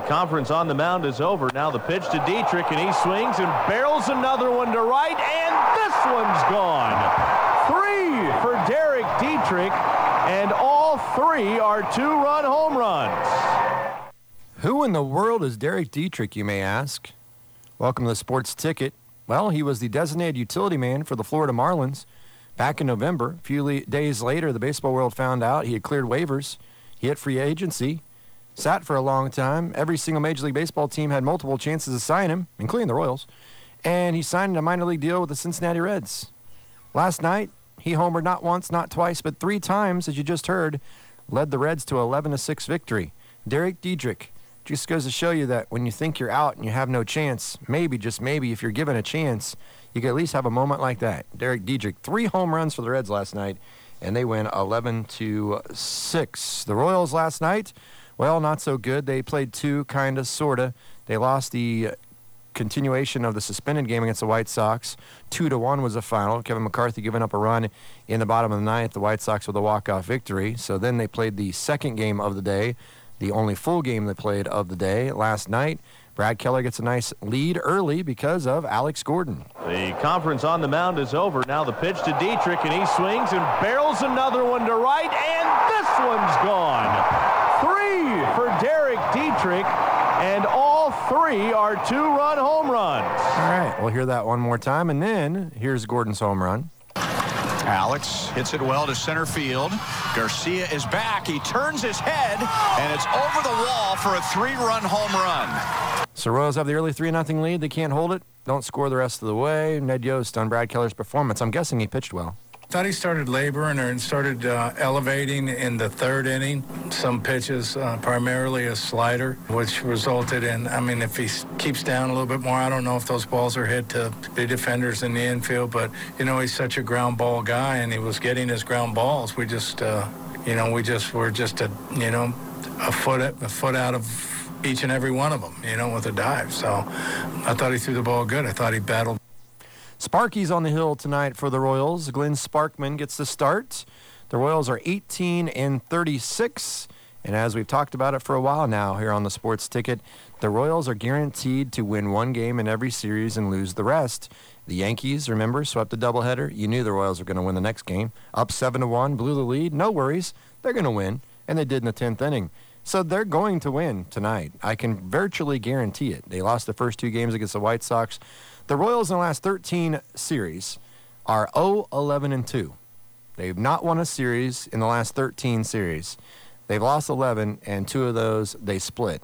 conference on the mound is over. Now the pitch to Dietrich, and he swings and barrels another one to right, and this one's gone. 3 for Derek Dietrich, and all 3 are 2-run home runs. Who in the world is Derek Dietrich, you may ask? Welcome to the Sports Ticket. Well, he was the designated utility man for the Florida Marlins back in November. A few days later, the baseball world found out he had cleared waivers. He hit free agency, sat for a long time. Every single Major League Baseball team had multiple chances to sign him, including the Royals. And he signed a minor league deal with the Cincinnati Reds. Last night, he homered not once, not twice, but 3 times, as you just heard, led the Reds to an 11-6 victory. Derek Dietrich just goes to show you that when you think you're out and you have no chance, maybe, just maybe, if you're given a chance, you can at least have a moment like that. Derek Dietrich, 3 home runs for the Reds last night, and they win 11-6. The Royals last night, well, not so good. They played 2, kind of, sort of. They lost the continuation of the suspended game against the White Sox. 2-1 was the final. Kevin McCarthy giving up a run in the bottom of the ninth. The White Sox with a walk-off victory. So then they played the second game of the day, the only full game they played of the day last night. Brad Keller gets a nice lead early because of Alex Gordon. The conference on the mound is over. Now the pitch to Dietrich, and he swings and barrels another one to right, and this one's gone. 3 for Derek Dietrich, and all 3 are 2-run home runs. All right, we'll hear that one more time, and then here's Gordon's home run. Alex hits it well to center field. Garcia is back. He turns his head, and it's over the wall for a 3-run home run. So Royals have the early 3-0 lead. They can't hold it. Don't score the rest of the way. Ned Yost on Brad Keller's performance. I'm guessing he pitched well. Thought he started laboring and started elevating in the 3rd inning. Some pitches, primarily a slider, which resulted in, I mean, if he keeps down a little bit more, I don't know if those balls are hit to the defenders in the infield, but, you know, he's such a ground ball guy, and he was getting his ground balls. We just, we're just a foot out of each and every one of them, you know, with a dive. So I thought he threw the ball good. I thought he battled. Sparky's on the hill tonight for the Royals. Glenn Sparkman gets the start. The Royals are 18-36, and as we've talked about it for a while now here on the Sports Ticket, the Royals are guaranteed to win 1 game in every series and lose the rest. The Yankees, remember, swept the doubleheader. You knew the Royals were going to win the next game. Up 7-1, blew the lead. No worries. They're going to win, and they did in the 10th inning. So they're going to win tonight. I can virtually guarantee it. They lost the first 2 games against the White Sox. The Royals in the last 13 series are 0-11-2. They've not won a series in the last 13 series. They've lost 11, and 2 of those they split.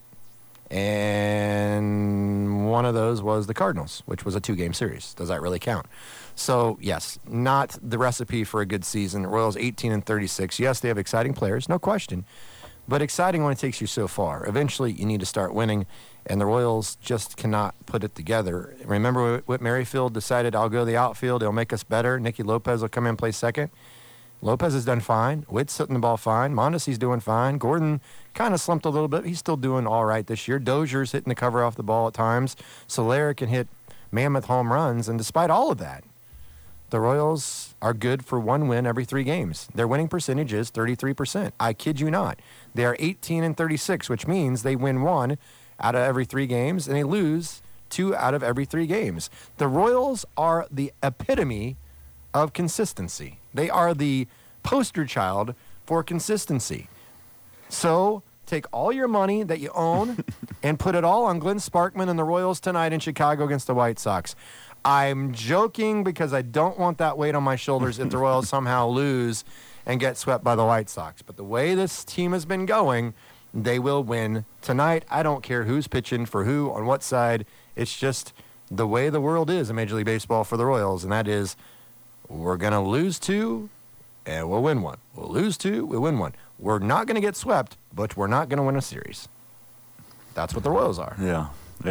And one of those was the Cardinals, which was a 2-game series. Does that really count? So, yes, not the recipe for a good season. The Royals 18-36. Yes, they have exciting players, no question. But exciting only takes you so far. Eventually, you need to start winning, and the Royals just cannot put it together. Remember Whit Merrifield decided, I'll go to the outfield, it'll make us better. Nicky Lopez will come in and play second. Lopez has done fine. Witt's hitting the ball fine. Mondesi's doing fine. Gordon kind of slumped a little bit. He's still doing all right this year. Dozier's hitting the cover off the ball at times. Soler can hit mammoth home runs, and despite all of that, the Royals are good for 1 win every 3 games. Their winning percentage is 33%. I kid you not. They are 18-36, which means they win 1 out of every 3 games, and they lose 2 out of every 3 games. The Royals are the epitome of consistency. They are the poster child for consistency. So take all your money that you own and put it all on Glenn Sparkman and the Royals tonight in Chicago against the White Sox. I'm joking because I don't want that weight on my shoulders if the Royals somehow lose and get swept by the White Sox. But the way this team has been going, they will win tonight. I don't care who's pitching for who, on what side. It's just the way the world is in Major League Baseball for the Royals, and that is we're going to lose 2 and we'll win 1. We'll lose 2, we'll win 1. We're not going to get swept, but we're not going to win a series. That's what the Royals are. Yeah.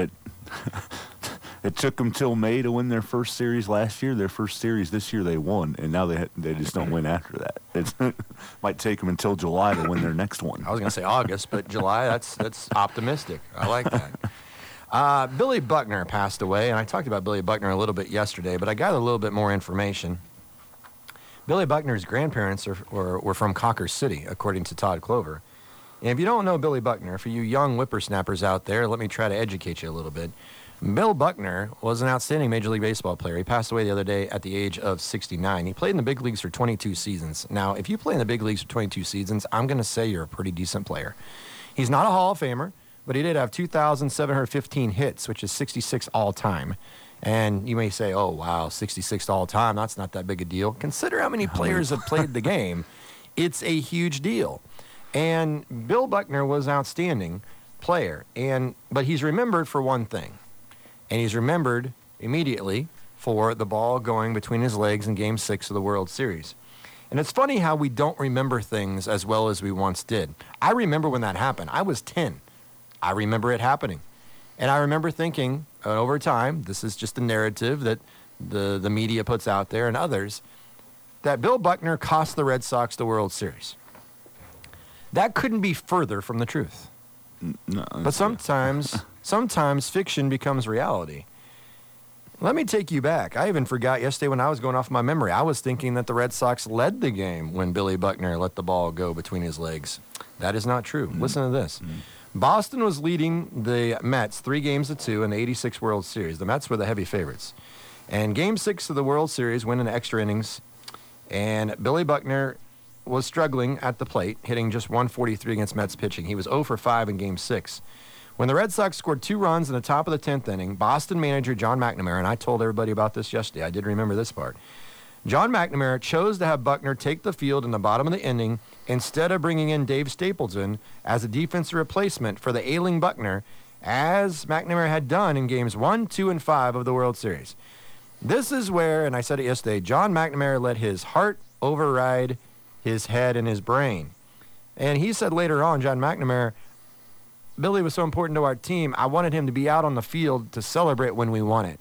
It took them till May to win their first series last year. Their first series this year they won, and now they just don't win after that. It might take them until July to win their next one. I was going to say August, but July, that's optimistic. I like that. Billy Buckner passed away, and I talked about Billy Buckner a little bit yesterday, but I got a little bit more information. Billy Buckner's grandparents were from Cawker City, according to Todd Clover. And if you don't know Billy Buckner, for you young whippersnappers out there, let me try to educate you a little bit. Bill Buckner was an outstanding Major League Baseball player. He passed away the other day at the age of 69. He played in the big leagues for 22 seasons. Now, if you play in the big leagues for 22 seasons, I'm going to say you're a pretty decent player. He's not a Hall of Famer, but he did have 2,715 hits, which is 66 all-time. And you may say, oh, wow, 66 all-time, that's not that big a deal. Consider how many players have played the game. It's a huge deal. And Bill Buckner was an outstanding player, but he's remembered for one thing. And he's remembered immediately for the ball going between his legs in Game 6 of the World Series. And it's funny how we don't remember things as well as we once did. I remember when that happened. I was 10. I remember it happening. And I remember thinking, over time, this is just a narrative that the media puts out there and others, that Bill Buckner cost the Red Sox the World Series. That couldn't be further from the truth. No, but sometimes fiction becomes reality. Let me take you back. I even forgot yesterday when I was going off my memory. I was thinking that the Red Sox led the game when Billy Buckner let the ball go between his legs. That is not true. Listen to this. Boston was leading the Mets 3-2 in the 86 World Series. The Mets were the heavy favorites. And Game 6 of the World Series went into extra innings, and Billy Buckner was struggling at the plate, hitting just 143 against Mets pitching. He was 0 for 5 in Game 6. When the Red Sox scored 2 runs in the top of the 10th inning, Boston manager John McNamara, and I told everybody about this yesterday, I did remember this part, John McNamara chose to have Buckner take the field in the bottom of the inning instead of bringing in Dave Stapleton as a defensive replacement for the ailing Buckner, as McNamara had done in Games 1, 2, and 5 of the World Series. This is where, and I said it yesterday, John McNamara let his heart override his head and his brain. And he said later on, John McNamara, Billy was so important to our team, I wanted him to be out on the field to celebrate when we won it.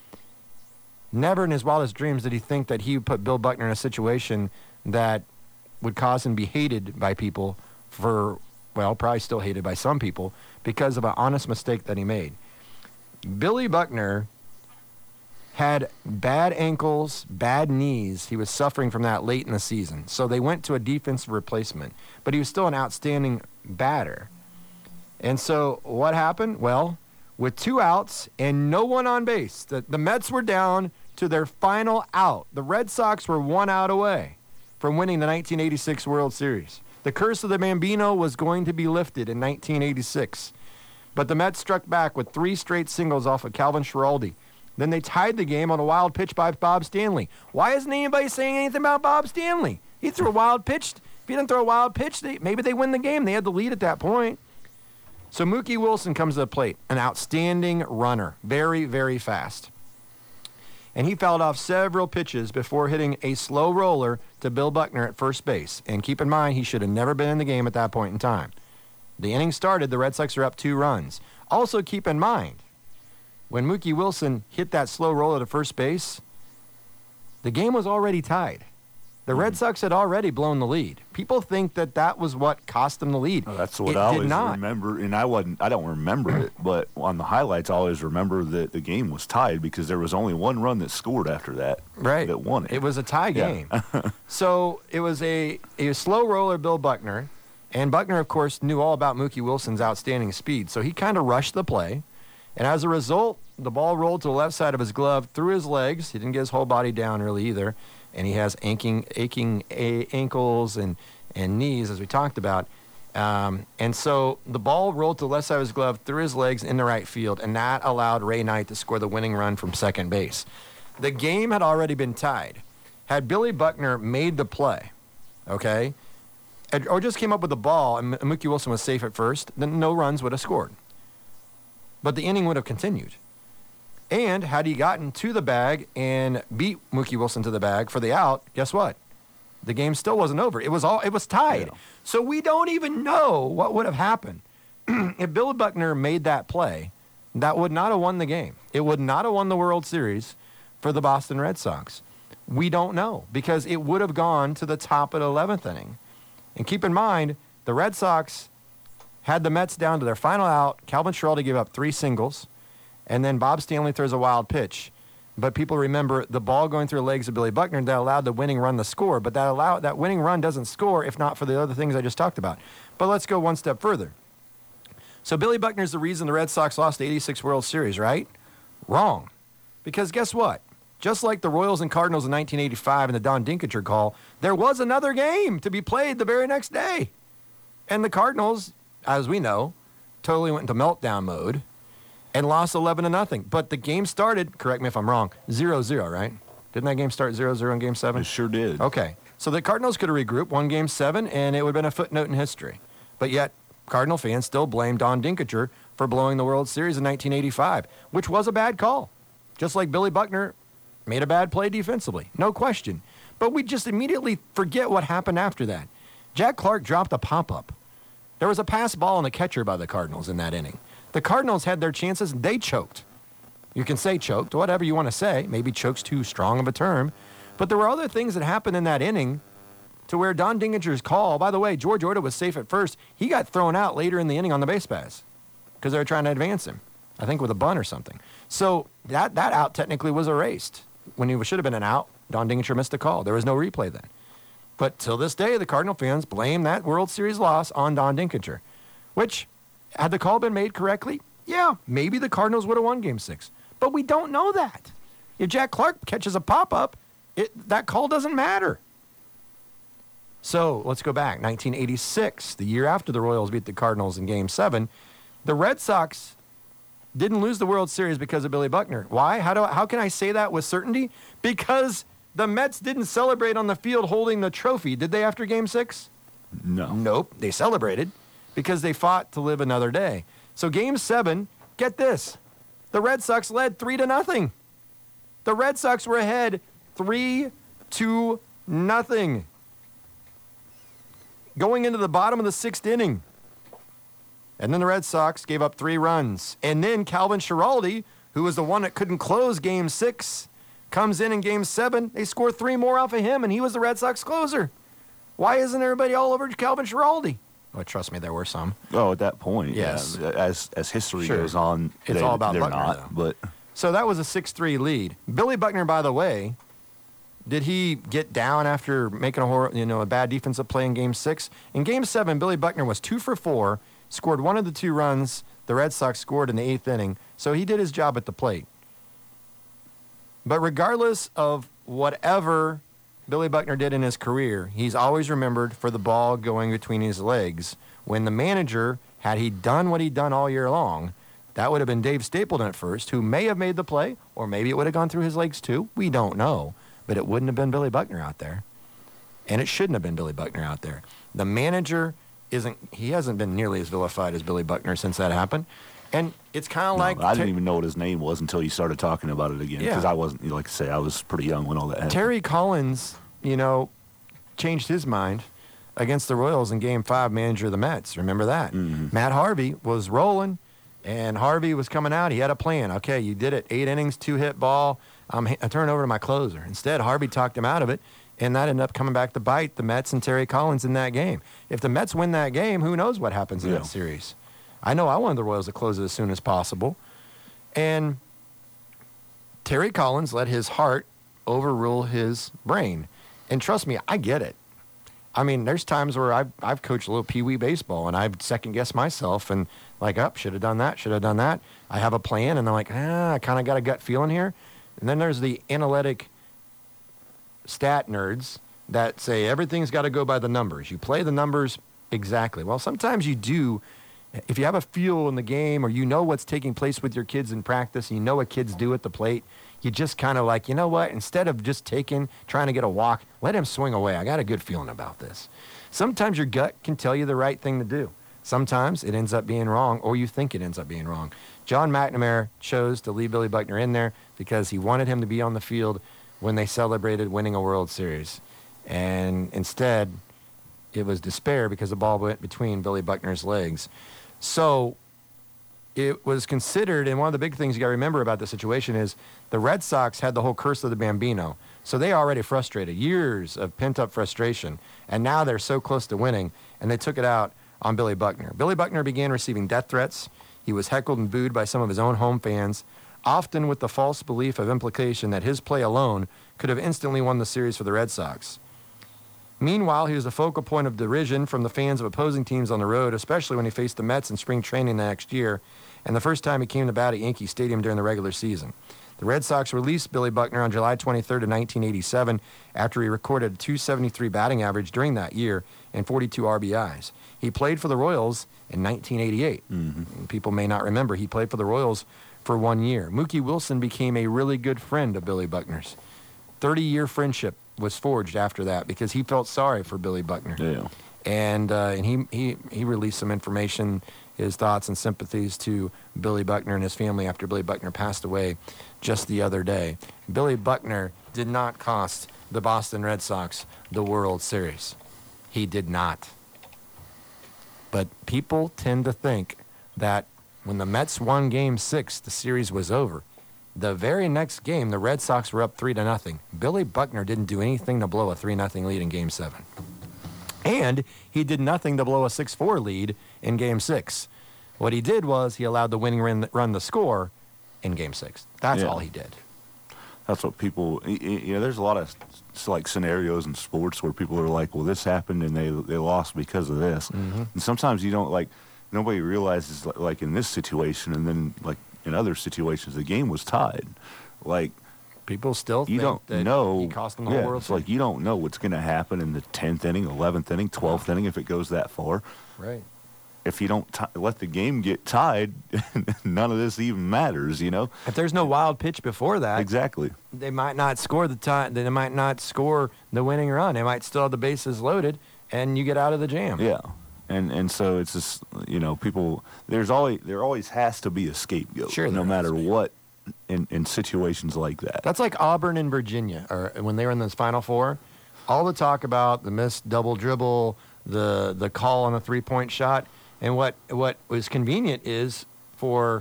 Never in his wildest dreams did he think that he would put Bill Buckner in a situation that would cause him to be hated by people for, well, probably still hated by some people because of an honest mistake that he made. Billy Buckner had bad ankles, bad knees. He was suffering from that late in the season. So they went to a defensive replacement. But he was still an outstanding batter. And so what happened? Well, with 2 outs and no one on base, the Mets were down to their final out. The Red Sox were 1 out away from winning the 1986 World Series. The curse of the Bambino was going to be lifted in 1986. But the Mets struck back with 3 straight singles off of Calvin Schiraldi. Then they tied the game on a wild pitch by Bob Stanley. Why isn't anybody saying anything about Bob Stanley? He threw a wild pitch. If he didn't throw a wild pitch, maybe they win the game. They had the lead at that point. So Mookie Wilson comes to the plate, an outstanding runner, very, very fast. And he fouled off several pitches before hitting a slow roller to Bill Buckner at first base. And keep in mind, he should have never been in the game at that point in time. The inning started, the Red Sox are up 2 runs. Also keep in mind, when Mookie Wilson hit that slow roller to first base, the game was already tied. The Red Sox had already blown the lead. People think that was what cost them the lead. Oh, that's what I always remember, and I don't remember it, but on the highlights, I always remember that the game was tied because there was only 1 run that scored after that. Right. That won it. It was a tie game. So it was a slow roller, Bill Buckner, and Buckner, of course, knew all about Mookie Wilson's outstanding speed, so he kind of rushed the play, and as a result, the ball rolled to the left side of his glove, through his legs. He didn't get his whole body down really either. And he has aching ankles and knees, as we talked about. And so the ball rolled to the left side of his glove, through his legs, in the right field, and that allowed Ray Knight to score the winning run from second base. The game had already been tied. Had Billy Buckner made the play, okay, or just came up with the ball and Mookie Wilson was safe at first, then no runs would have scored. But the inning would have continued. And had he gotten to the bag and beat Mookie Wilson to the bag for the out, guess what? The game still wasn't over. It was tied. Yeah. So we don't even know what would have happened. If Bill Buckner made that play, that would not have won the game. It would not have won the World Series for the Boston Red Sox. We don't know because it would have gone to the top of the 11th inning. And keep in mind, the Red Sox had the Mets down to their final out. Calvin Schiraldi gave up 3 singles. And then Bob Stanley throws a wild pitch. but people remember the ball going through the legs of Billy Buckner that allowed the winning run to score, but that winning run doesn't score if not for the other things I just talked about. But let's go one step further. So Billy Buckner's the reason the Red Sox lost the 86 World Series, right? Wrong. Because guess what? Just like the Royals and Cardinals in 1985 and the Don Dinkinger call, there was another game to be played the very next day. And the Cardinals, as we know, totally went into meltdown mode and lost 11-0. But the game started, correct me if I'm wrong, 0-0, right? Didn't that game start 0-0 in Game 7? It sure did. Okay. So the Cardinals could have regrouped, won Game 7, and it would have been a footnote in history. But yet, Cardinal fans still blame Don Dinkinger for blowing the World Series in 1985, which was a bad call. Just like Billy Buckner made a bad play defensively, no question. But we just immediately forget what happened after that. Jack Clark dropped a pop-up. There was a pass ball on the catcher by the Cardinals in that inning. The Cardinals had their chances, and they choked. You can say choked, whatever you want to say. Maybe choke's too strong of a term. But there were other things that happened in that inning to where Don Dinkinger's call, by the way, George Orta was safe at first. He got thrown out later in the inning on the base pass because they were trying to advance him, I think with a bunt or something. So that out technically was erased. When he should have been an out, Don Dinkinger missed the call. There was no replay then. But till this day, the Cardinal fans blame that World Series loss on Don Dinkinger, which, had the call been made correctly, yeah, maybe the Cardinals would have won Game 6. But we don't know that. If Jack Clark catches a pop-up, that call doesn't matter. So let's go back. 1986, the year after the Royals beat the Cardinals in Game 7, the Red Sox didn't lose the World Series because of Billy Buckner. Why? How can I say that with certainty? Because the Mets didn't celebrate on the field holding the trophy, did they, after Game 6? No. Nope. They celebrated because they fought to live another day. So Game 7, get this, the Red Sox led 3-0. The Red Sox were ahead 3-0. Going into the bottom of the 6th inning. And then the Red Sox gave up 3 runs. And then Calvin Schiraldi, who was the one that couldn't close Game 6, comes in Game 7. They score 3 more off of him, and he was the Red Sox closer. Why isn't everybody all over Calvin Schiraldi? Well, trust me, there were some. Oh, at that point, yes. Yeah. As history Sure. goes on, It's all about they're Buckner, not. But so that was a 6-3 lead. Billy Buckner, by the way, did he get down after making a bad defensive play in Game 6? In Game 7, Billy Buckner was 2 for 4, scored 1 of the 2 runs the Red Sox scored in the 8th inning, so he did his job at the plate. But regardless of whatever Billy Buckner did in his career, he's always remembered for the ball going between his legs. When the manager, had he done what he'd done all year long, that would have been Dave Stapleton at first, who may have made the play, or maybe it would have gone through his legs too. We don't know. But it wouldn't have been Billy Buckner out there. And it shouldn't have been Billy Buckner out there. The manager hasn't been nearly as vilified as Billy Buckner since that happened. And it's kind of like... I didn't even know what his name was until you started talking about it again. Because I wasn't, like I say, I was pretty young when all that happened. Terry Collins, changed his mind against the Royals in Game 5, manager of the Mets. Remember that? Mm-hmm. Matt Harvey was rolling, and Harvey was coming out. He had a plan. Okay, you did it. 8 innings, 2-hit ball. I turn over to my closer. Instead, Harvey talked him out of it, and that ended up coming back to bite the Mets and Terry Collins in that game. If the Mets win that game, who knows what happens in that series? I know I wanted the Royals to close it as soon as possible. And Terry Collins let his heart overrule his brain. And trust me, I get it. I mean, there's times where I've coached a little peewee baseball, and I've second-guessed myself and should have done that. I have a plan, and I'm like, I kind of got a gut feeling here. And then there's the analytic stat nerds that say everything's got to go by the numbers. You play the numbers exactly. Well, sometimes you do. If you have a feel in the game or you know what's taking place with your kids in practice and you know what kids do at the plate, you just kind of like, you know what, instead of just trying to get a walk, let him swing away. I got a good feeling about this. Sometimes your gut can tell you the right thing to do. Sometimes it ends up being wrong, or you think it ends up being wrong. John McNamara chose to leave Billy Buckner in there because he wanted him to be on the field when they celebrated winning a World Series. And instead, it was despair because the ball went between Billy Buckner's legs. So it was considered, and one of the big things you got to remember about the situation is the Red Sox had the whole curse of the Bambino. So they already frustrated, years of pent-up frustration, and now they're so close to winning, and they took it out on Billy Buckner. Billy Buckner began receiving death threats. He was heckled and booed by some of his own home fans. often with the false belief of implication that his play alone could have instantly won the series for the Red Sox. Meanwhile, he was a focal point of derision from the fans of opposing teams on the road, especially when he faced the Mets in spring training the next year, and the first time he came to bat at Yankee Stadium during the regular season. The Red Sox released Billy Buckner on July 23rd of 1987 after he recorded a .273 batting average during that year and 42 RBIs. He played for the Royals in 1988. People may not remember, he played for the Royals for 1 year. Mookie Wilson became a really good friend of Billy Buckner's. 30-year friendship was forged after that because he felt sorry for Billy Buckner. Yeah. And he released some information, his thoughts and sympathies to Billy Buckner and his family after Billy Buckner passed away just the other day. Billy Buckner did not cost the Boston Red Sox the World Series. He did not. But people tend to think that when the Mets won Game 6, the series was over. The very next game, the Red Sox were up 3-0. Billy Buckner didn't do anything to blow a 3-0 lead in Game 7. And he did nothing to blow a 6-4 lead in Game 6. What he did was he allowed the winning run to score in Game 6. That's all he did. That's what people, there's a lot of like scenarios in sports where people are like, well, this happened and they lost because of this. And sometimes you don't nobody realizes like in this situation and then like in other situations, the game was tied. Like, people still think that he cost them the whole World it's Series. like you don't know what's going to happen in the 10th inning, 11th inning, 12th inning if it goes that far. Right. If you don't let the game get tied, none of this even matters, If there's no wild pitch before that, Exactly. they might not score they might not score the winning run. They might still have the bases loaded, and you get out of the jam. Yeah. And so it's just, people, there always has to be a scapegoat. Sure, no there matter has to be. what in situations like that. That's like Auburn and Virginia, or when they were in the Final Four. All the talk about the missed double dribble, the call on the three-point shot, and what was convenient is for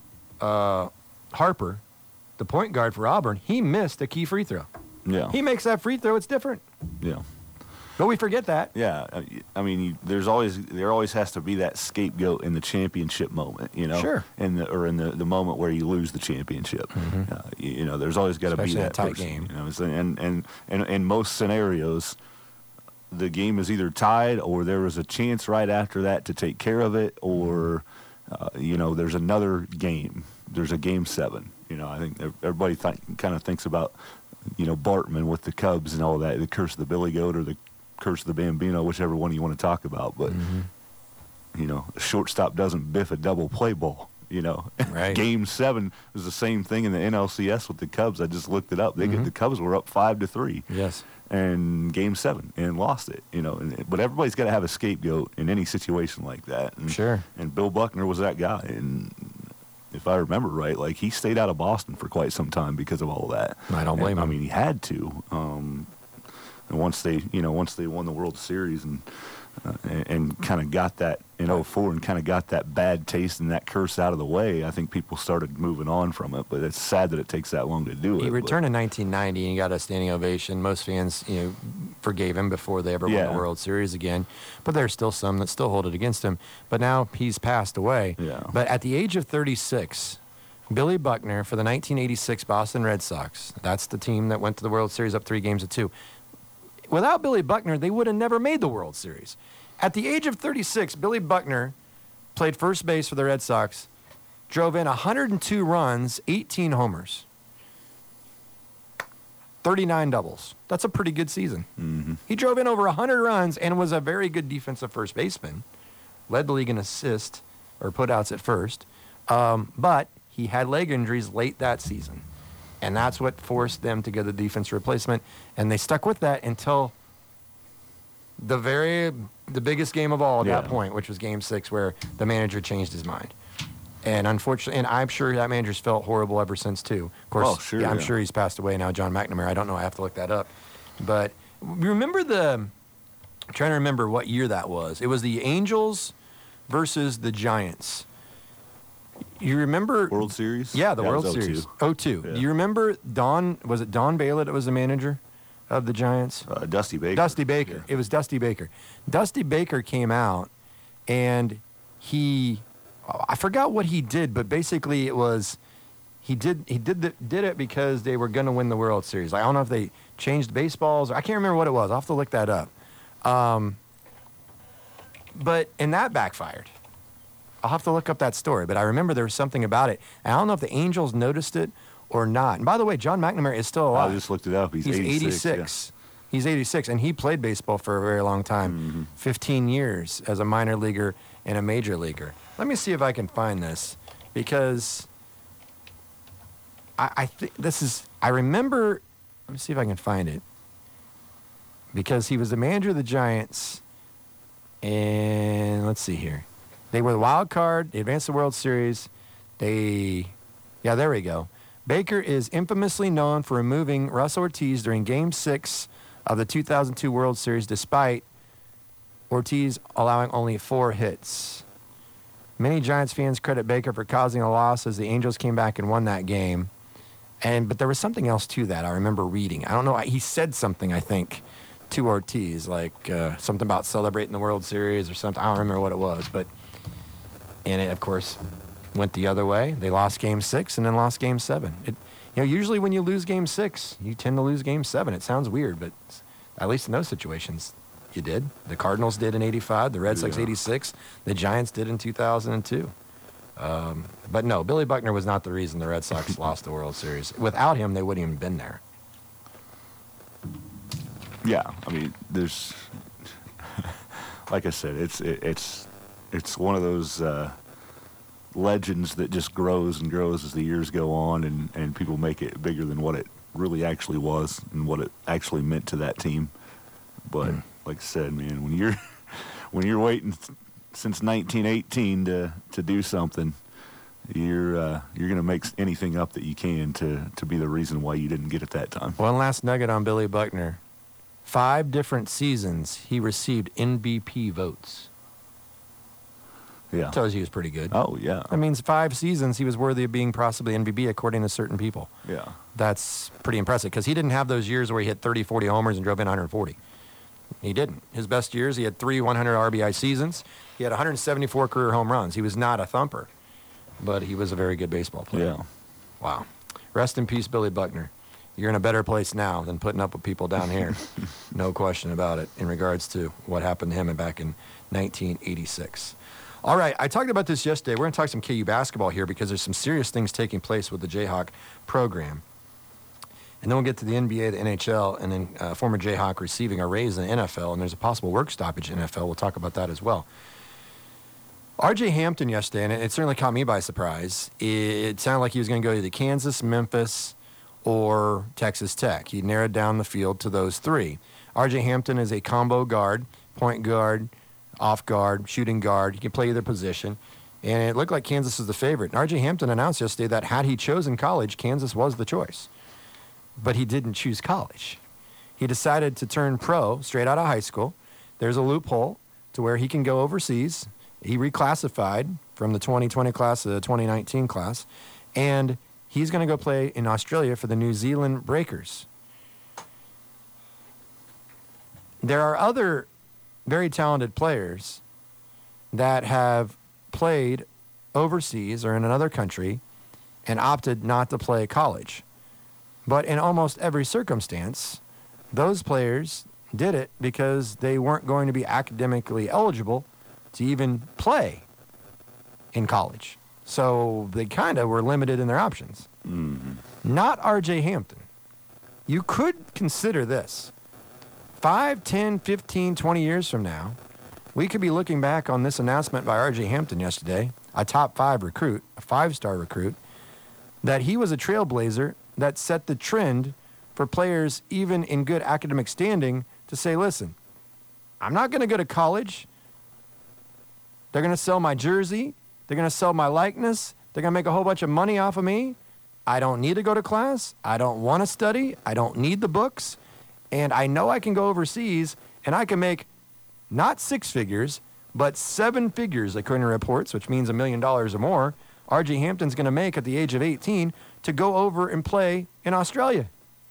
Harper, the point guard for Auburn, he missed a key free throw. Yeah. He makes that free throw, it's different. Yeah. But we forget that. Yeah, I mean, there always has to be that scapegoat in the championship moment, Sure. in the moment where you lose the championship. There's always got to be Especially that a tight person, game. And in most scenarios, the game is either tied or there was a chance right after that to take care of it, or there's another game. There's a Game 7. I think everybody kind of thinks about Bartman with the Cubs and all that, the curse of the Billy Goat or the curse of the Bambino, whichever one you want to talk about. But a shortstop doesn't biff a double play ball. Right. Game 7 was the same thing in the NLCS with the Cubs. I just looked it up. The Cubs were up 5-3. Yes. And Game 7 and lost it. But everybody's got to have a scapegoat in any situation like that. And, Sure. And Bill Buckner was that guy. And if I remember right, like he stayed out of Boston for quite some time because of all that. I don't blame him. I mean, he had to. And once they won the World Series and kind of got that in 2004 and kind of got that bad taste and that curse out of the way, I think people started moving on from it. But it's sad that it takes that long to do it. He returned in 1990 and he got a standing ovation. Most fans, forgave him before they ever won the World Series again. But there's still some that still hold it against him. But now he's passed away. Yeah. But at the age of 36, Billy Buckner for the 1986 Boston Red Sox, that's the team that went to the World Series up 3-2. Without Billy Buckner, they would have never made the World Series. At the age of 36, Billy Buckner played first base for the Red Sox, drove in 102 runs, 18 homers, 39 doubles. That's a pretty good season. Mm-hmm. He drove in over 100 runs and was a very good defensive first baseman. Led the league in assists or putouts at first. But he had leg injuries late that season. And that's what forced them to get a defense replacement. And they stuck with that until the biggest game of all at that point, which was Game 6, where the manager changed his mind. And unfortunately, and I'm sure that manager's felt horrible ever since, too. Of course, I'm sure he's passed away now, John McNamara. I don't know. I have to look that up. But remember I'm trying to remember what year that was. It was the Angels versus the Giants. You remember World Series? Yeah, the World it was Series. 02. 02. Yeah. Do you remember Don Baylor that was the manager of the Giants? Dusty Baker. Dusty Baker. Yeah. It was Dusty Baker. Dusty Baker came out and I forgot what he did, but basically it was he did it because they were going to win the World Series. Like, I don't know if they changed baseballs. I can't remember what it was. I'll have to look that up. And that backfired. I'll have to look up that story, but I remember there was something about it. And I don't know if the Angels noticed it or not. And by the way, John McNamara is still alive. I just looked it up. He's 86. He's 86, and he played baseball for a very long time, 15 years as a minor leaguer and a major leaguer. Let me see if I can find this, because I think this is, I remember, let me see if I can find it, because he was the manager of the Giants, and let's see here. They were the wild card. They advanced the World Series. Yeah, there we go. Baker is infamously known for removing Russ Ortiz during Game 6 of the 2002 World Series, despite Ortiz allowing only 4 hits. Many Giants fans credit Baker for causing a loss as the Angels came back and won that game. But there was something else to that I remember reading. I don't know. He said something, I think, to Ortiz, like something about celebrating the World Series or something. I don't remember what it was, and it, of course, went the other way. They lost Game 6 and then lost Game 7. Usually when you lose Game 6, you tend to lose Game 7. It sounds weird, but at least in those situations, you did. The Cardinals did in '85, the Red Sox '86, the Giants did in 2002. But no, Billy Buckner was not the reason the Red Sox lost the World Series. Without him, they wouldn't even been there. Yeah, I mean, there's, like I said, it's one of those legends that just grows and grows as the years go on, and people make it bigger than what it really actually was and what it actually meant to that team. But like I said, man, when you're waiting since 1918 to do something, you're gonna make anything up that you can to be the reason why you didn't get it that time. One last nugget on Billy Buckner. 5 different seasons he received MVP votes. Yeah. Tells you he was pretty good. Oh, yeah. That means 5 seasons he was worthy of being possibly MVP according to certain people. Yeah. That's pretty impressive, because he didn't have those years where he hit 30, 40 homers and drove in 140. He didn't. His best years, he had 3 100 RBI seasons. He had 174 career home runs. He was not a thumper, but he was a very good baseball player. Yeah. Wow. Rest in peace, Billy Buckner. You're in a better place now than putting up with people down here. No question about it in regards to what happened to him back in 1986. All right, I talked about this yesterday. We're going to talk some KU basketball here because there's some serious things taking place with the Jayhawk program. And then we'll get to the NBA, the NHL, and then former Jayhawk receiving a raise in the NFL, and there's a possible work stoppage in the NFL. We'll talk about that as well. R.J. Hampton yesterday, and it certainly caught me by surprise. It sounded like he was going to go to either Kansas, Memphis, or Texas Tech. He narrowed down the field to those 3. R.J. Hampton is a combo guard, point guard, off guard, shooting guard. He can play either position. And it looked like Kansas was the favorite. And R.J. Hampton announced yesterday that had he chosen college, Kansas was the choice. But he didn't choose college. He decided to turn pro straight out of high school. There's a loophole to where he can go overseas. He reclassified from the 2020 class to the 2019 class. And he's going to go play in Australia for the New Zealand Breakers. There are other very talented players that have played overseas or in another country and opted not to play college. But in almost every circumstance, those players did it because they weren't going to be academically eligible to even play in college. So they kind of were limited in their options. Mm-hmm. Not R.J. Hampton. You could consider this. 5, 10, 15, 20 years from now, we could be looking back on this announcement by R.J. Hampton yesterday, a top 5 recruit, a 5-star recruit, that he was a trailblazer that set the trend for players even in good academic standing to say, listen, I'm not going to go to college. They're going to sell my jersey. They're going to sell my likeness. They're going to make a whole bunch of money off of me. I don't need to go to class. I don't want to study. I don't need the books. And I know I can go overseas and I can make not 6 figures, but 7 figures, according to reports, which means $1 million or more, R.J. Hampton's going to make at the age of 18 to go over and play in Australia.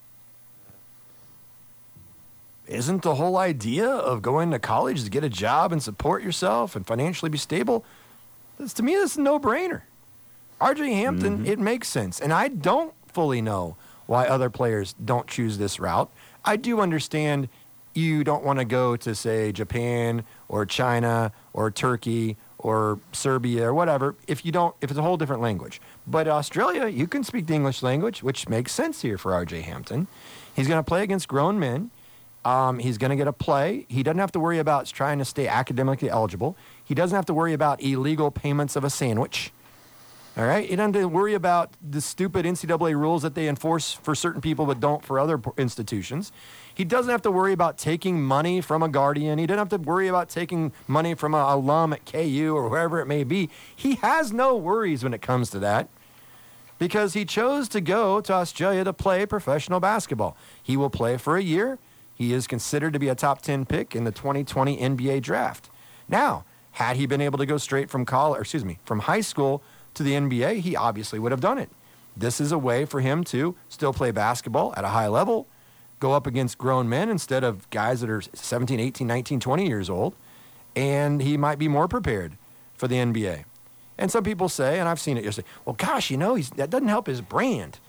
Isn't the whole idea of going to college to get a job and support yourself and financially be stable? To me, this is a no-brainer. R.J. Hampton, it makes sense. And I don't fully know why other players don't choose this route. I do understand you don't want to go to, say, Japan or China or Turkey or Serbia or whatever if it's a whole different language. But Australia, you can speak the English language, which makes sense here for R.J. Hampton. He's going to play against grown men. He's going to get a play. He doesn't have to worry about trying to stay academically eligible. He doesn't have to worry about illegal payments of a sandwich. All right? He doesn't have to worry about the stupid NCAA rules that they enforce for certain people but don't for other institutions. He doesn't have to worry about taking money from a guardian. He doesn't have to worry about taking money from an alum at KU or wherever it may be. He has no worries when it comes to that because he chose to go to Australia to play professional basketball. He will play for a year. He is considered to be a top 10 pick in the 2020 NBA draft. Now, had he been able to go straight from from high school to the NBA, he obviously would have done it. This is a way for him to still play basketball at a high level, go up against grown men instead of guys that are 17, 18, 19, 20 years old, and he might be more prepared for the NBA. And some people say, and I've seen it yesterday, well, gosh, that doesn't help his brand.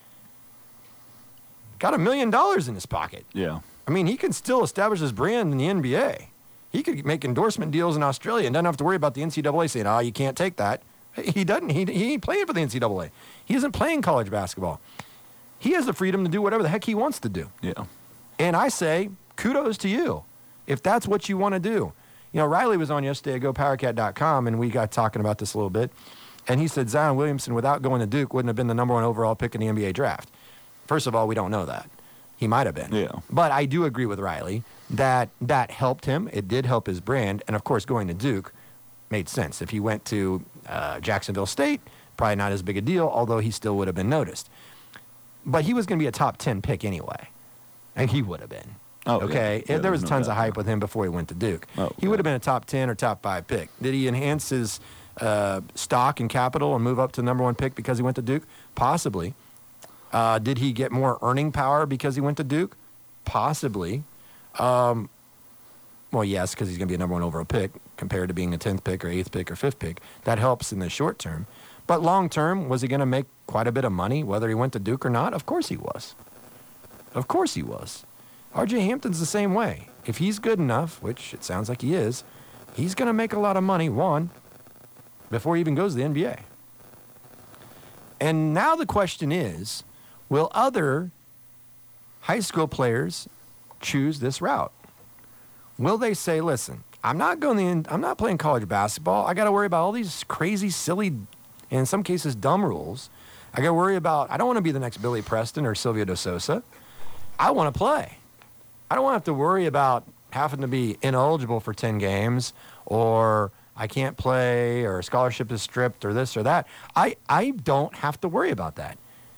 Got $1 million in his pocket. Yeah. I mean, he can still establish his brand in the NBA. He could make endorsement deals in Australia and doesn't have to worry about the NCAA saying, you can't take that. He doesn't. He ain't playing for the NCAA. He isn't playing college basketball. He has the freedom to do whatever the heck he wants to do. Yeah. And I say, kudos to you if that's what you want to do. Riley was on yesterday at GoPowerCat.com, and we got talking about this a little bit. And he said Zion Williamson, without going to Duke, wouldn't have been the number 1 overall pick in the NBA draft. First of all, we don't know that. He might have been. Yeah. But I do agree with Riley that helped him. It did help his brand. And, of course, going to Duke made sense. If he went to Jacksonville State, probably not as big a deal, although he still would have been noticed. But he was going to be a top 10 pick anyway. And he would have been. Oh, okay? Yeah, there was no tons doubt. of hype with him before he went to Duke. Oh, he would have been a top 10 or top 5 pick. Did he enhance his stock and capital and move up to the number 1 pick because he went to Duke? Possibly. Did he get more earning power because he went to Duke? Possibly. Well, yes, because he's going to be a number 1 overall pick compared to being a 10th pick or 8th pick or 5th pick. That helps in the short term. But long term, was he going to make quite a bit of money whether he went to Duke or not? Of course he was. Of course he was. R.J. Hampton's the same way. If he's good enough, which it sounds like he is, he's going to make a lot of money, before he even goes to the NBA. And now the question is, will other high school players choose this route? Will they say, listen, I'm not playing college basketball. I got to worry about all these crazy, silly, and in some cases dumb rules. I got to worry about, I don't want to be the next Billy Preston or Silvio De Sousa. I want to play. I don't want to have to worry about having to be ineligible for 10 games or I can't play or a scholarship is stripped or this or that. I don't have to worry about that.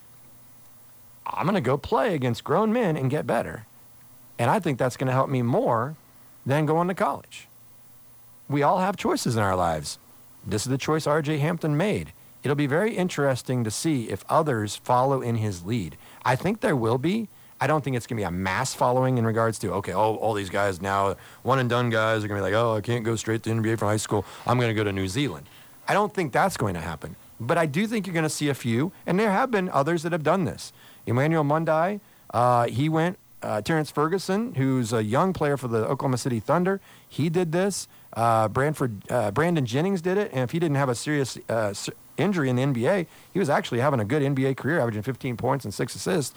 I'm going to go play against grown men and get better. And I think that's going to help me more than going to college. We all have choices in our lives. This is the choice R.J. Hampton made. It'll be very interesting to see if others follow in his lead. I think there will be. I don't think it's going to be a mass following in regards to, all these guys now, one-and-done guys are going to be like, I can't go straight to NBA from high school. I'm going to go to New Zealand. I don't think that's going to happen. But I do think you're going to see a few, and there have been others that have done this. Emmanuel Mundai, he went. Terrence Ferguson, who's a young player for the Oklahoma City Thunder, he did this. Brandon Jennings did it, and if he didn't have a serious injury in the NBA, he was actually having a good NBA career, averaging 15 points and 6 assists.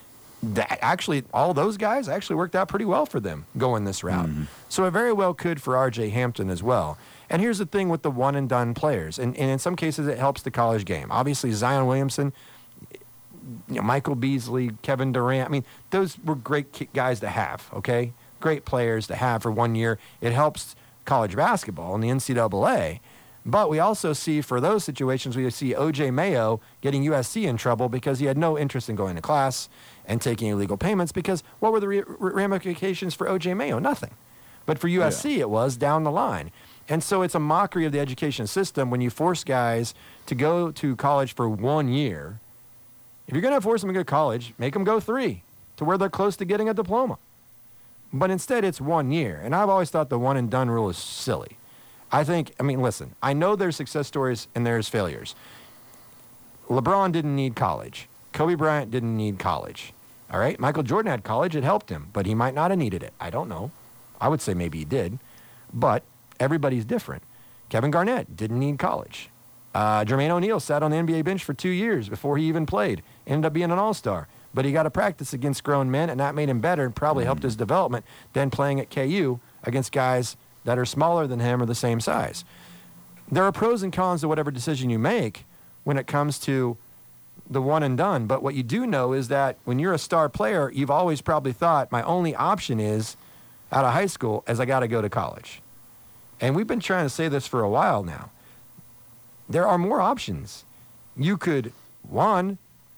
All those guys actually worked out pretty well for them going this route. Mm-hmm. So it very well could for R.J. Hampton as well. And here's the thing with the one-and-done players, and in some cases it helps the college game. Obviously, Zion Williamson, Michael Beasley, Kevin Durant, those were great guys to have, okay? Great players to have for 1 year. It helps college basketball and the NCAA. But we also see, for those situations, we see O.J. Mayo getting USC in trouble because he had no interest in going to class and taking illegal payments because what were the ramifications for O.J. Mayo? Nothing. But for USC, It was down the line. And so it's a mockery of the education system when you force guys to go to college for 1 year. If you're going to force them to go to college, make them go 3 to where they're close to getting a diploma. But instead, it's 1 year. And I've always thought the one-and-done rule is silly. Listen, I know there's success stories and there's failures. LeBron didn't need college. Kobe Bryant didn't need college. All right? Michael Jordan had college. It helped him, but he might not have needed it. I don't know. I would say maybe he did, but everybody's different. Kevin Garnett didn't need college. Jermaine O'Neal sat on the NBA bench for 2 years before he even played. Ended up being an all-star. But he got to practice against grown men, and that made him better and probably helped his development than playing at KU against guys that are smaller than him or the same size. There are pros and cons to whatever decision you make when it comes to the one and done. But what you do know is that when you're a star player, you've always probably thought my only option is out of high school as I got to go to college. And we've been trying to say this for a while now. There are more options. You could, one,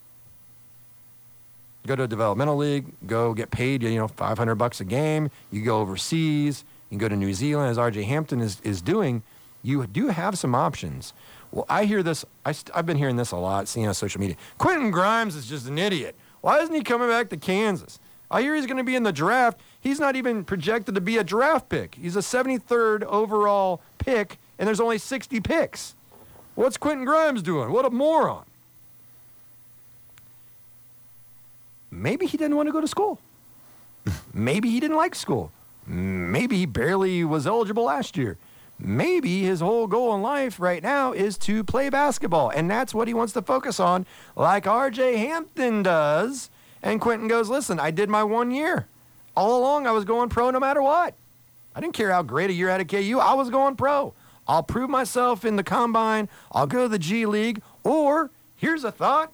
go to a developmental league, go get paid, $500 a game. You go overseas. You can go to New Zealand, as R.J. Hampton is doing. You do have some options. Well, I hear this. I've been hearing this a lot, seeing on social media. Quentin Grimes is just an idiot. Why isn't he coming back to Kansas? I hear he's going to be in the draft. He's not even projected to be a draft pick. He's a 73rd overall pick, and there's only 60 picks. What's Quentin Grimes doing? What a moron. Maybe he didn't want to go to school. Maybe he didn't like school. Maybe he barely was eligible last year. Maybe his whole goal in life right now is to play basketball, and that's what he wants to focus on, like R.J. Hampton does. And Quentin goes, listen, I did my 1 year. All along, I was going pro no matter what. I didn't care how great a year I had at KU. I was going pro. I'll prove myself in the combine. I'll go to the G League. Or, here's a thought.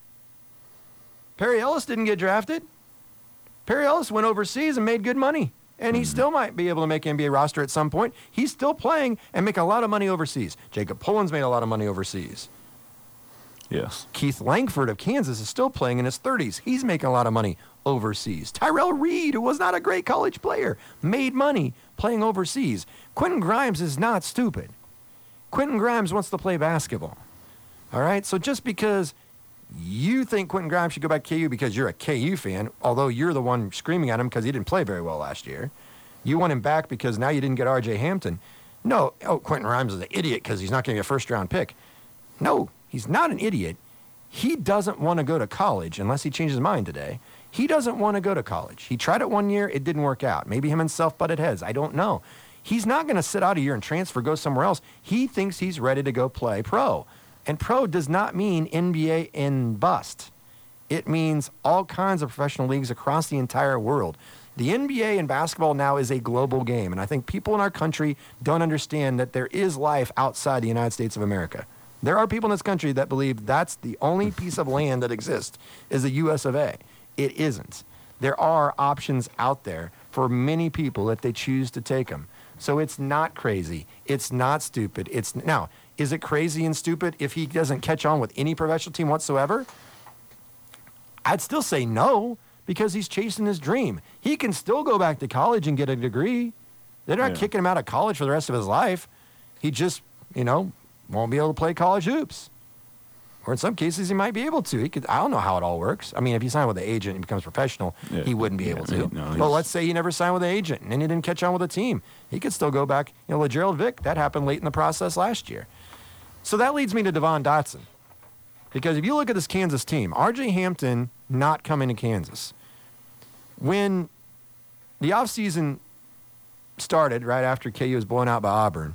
Perry Ellis didn't get drafted. Perry Ellis went overseas and made good money. And he still might be able to make NBA roster at some point. He's still playing and make a lot of money overseas. Jacob Pullins made a lot of money overseas. Yes. Keith Langford of Kansas is still playing in his 30s. He's making a lot of money overseas. Tyrell Reed, who was not a great college player, made money playing overseas. Quentin Grimes is not stupid. Quentin Grimes wants to play basketball. All right? So just because you think Quentin Grimes should go back to KU because you're a KU fan, although you're the one screaming at him because he didn't play very well last year, you want him back because now you didn't get R.J. Hampton. No, Quentin Grimes is an idiot because he's not going to get a first-round pick. No, he's not an idiot. He doesn't want to go to college unless he changes his mind today. He doesn't want to go to college. He tried it 1 year. It didn't work out. Maybe him and self butted heads. I don't know. He's not going to sit out a year and transfer, go somewhere else. He thinks he's ready to go play pro. And pro does not mean NBA and bust. It means all kinds of professional leagues across the entire world. The NBA and basketball now is a global game. And I think people in our country don't understand that there is life outside the United States of America. There are people in this country that believe that's the only piece of land that exists is the U.S. of A. It isn't. There are options out there for many people if they choose to take them. So it's not crazy. It's not stupid. Now, is it crazy and stupid if he doesn't catch on with any professional team whatsoever? I'd still say no because he's chasing his dream. He can still go back to college and get a degree. They're not kicking him out of college for the rest of his life. He just, won't be able to play college hoops. Or in some cases, he might be able to. I don't know how it all works. I mean, if he signed with an agent and becomes professional, he wouldn't be able to. No, but let's say he never signed with an agent and then he didn't catch on with a team. He could still go back. LeGerald Vick, that happened late in the process last year. So that leads me to Devon Dotson. Because if you look at this Kansas team, R.J. Hampton not coming to Kansas. When the offseason started right after KU was blown out by Auburn,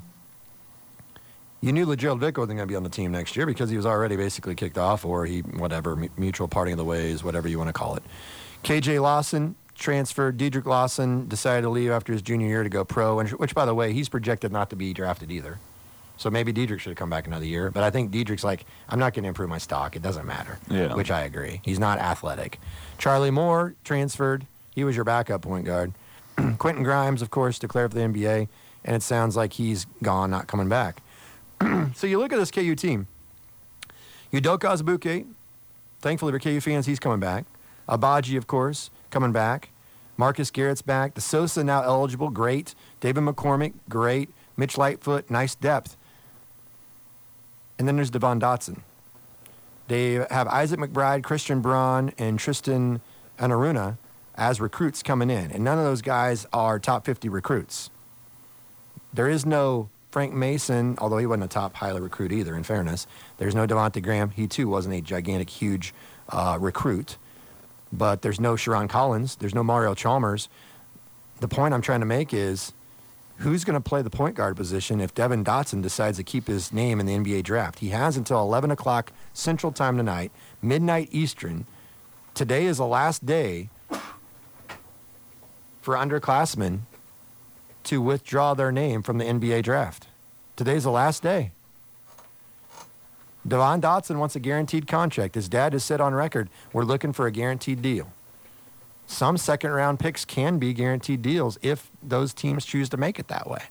you knew LeGerald Vick wasn't going to be on the team next year because he was already basically kicked off or mutual parting of the ways, whatever you want to call it. KJ Lawson transferred. Dedrick Lawson decided to leave after his junior year to go pro, which, by the way, he's projected not to be drafted either. So maybe Dedrick should have come back another year. But I think Dedrick's like, I'm not going to improve my stock. It doesn't matter, which I agree. He's not athletic. Charlie Moore transferred. He was your backup point guard. Quentin Grimes, of course, declared for the NBA, and it sounds like he's gone, not coming back. So you look at this KU team. Udoka Azubuike, thankfully for KU fans, he's coming back. Abaji, of course, coming back. Marcus Garrett's back. The Sosa now eligible, great. David McCormick, great. Mitch Lightfoot, nice depth. And then there's Devon Dotson. They have Isaac McBride, Christian Braun, and Tristan Anaruna as recruits coming in. And none of those guys are top 50 recruits. There is no Frank Mason, although he wasn't a top highly recruit either, in fairness. There's no Devontae Graham. He, too, wasn't a gigantic, huge recruit. But there's no Sharon Collins. There's no Mario Chalmers. The point I'm trying to make is, who's going to play the point guard position if Devin Dotson decides to keep his name in the NBA draft? He has until 11 o'clock Central Time tonight, midnight Eastern. Today is the last day for underclassmen to withdraw their name from the NBA draft. Today's the last day. Devon Dotson wants a guaranteed contract. His dad has said on record, we're looking for a guaranteed deal. Some second-round picks can be guaranteed deals if those teams choose to make it that way.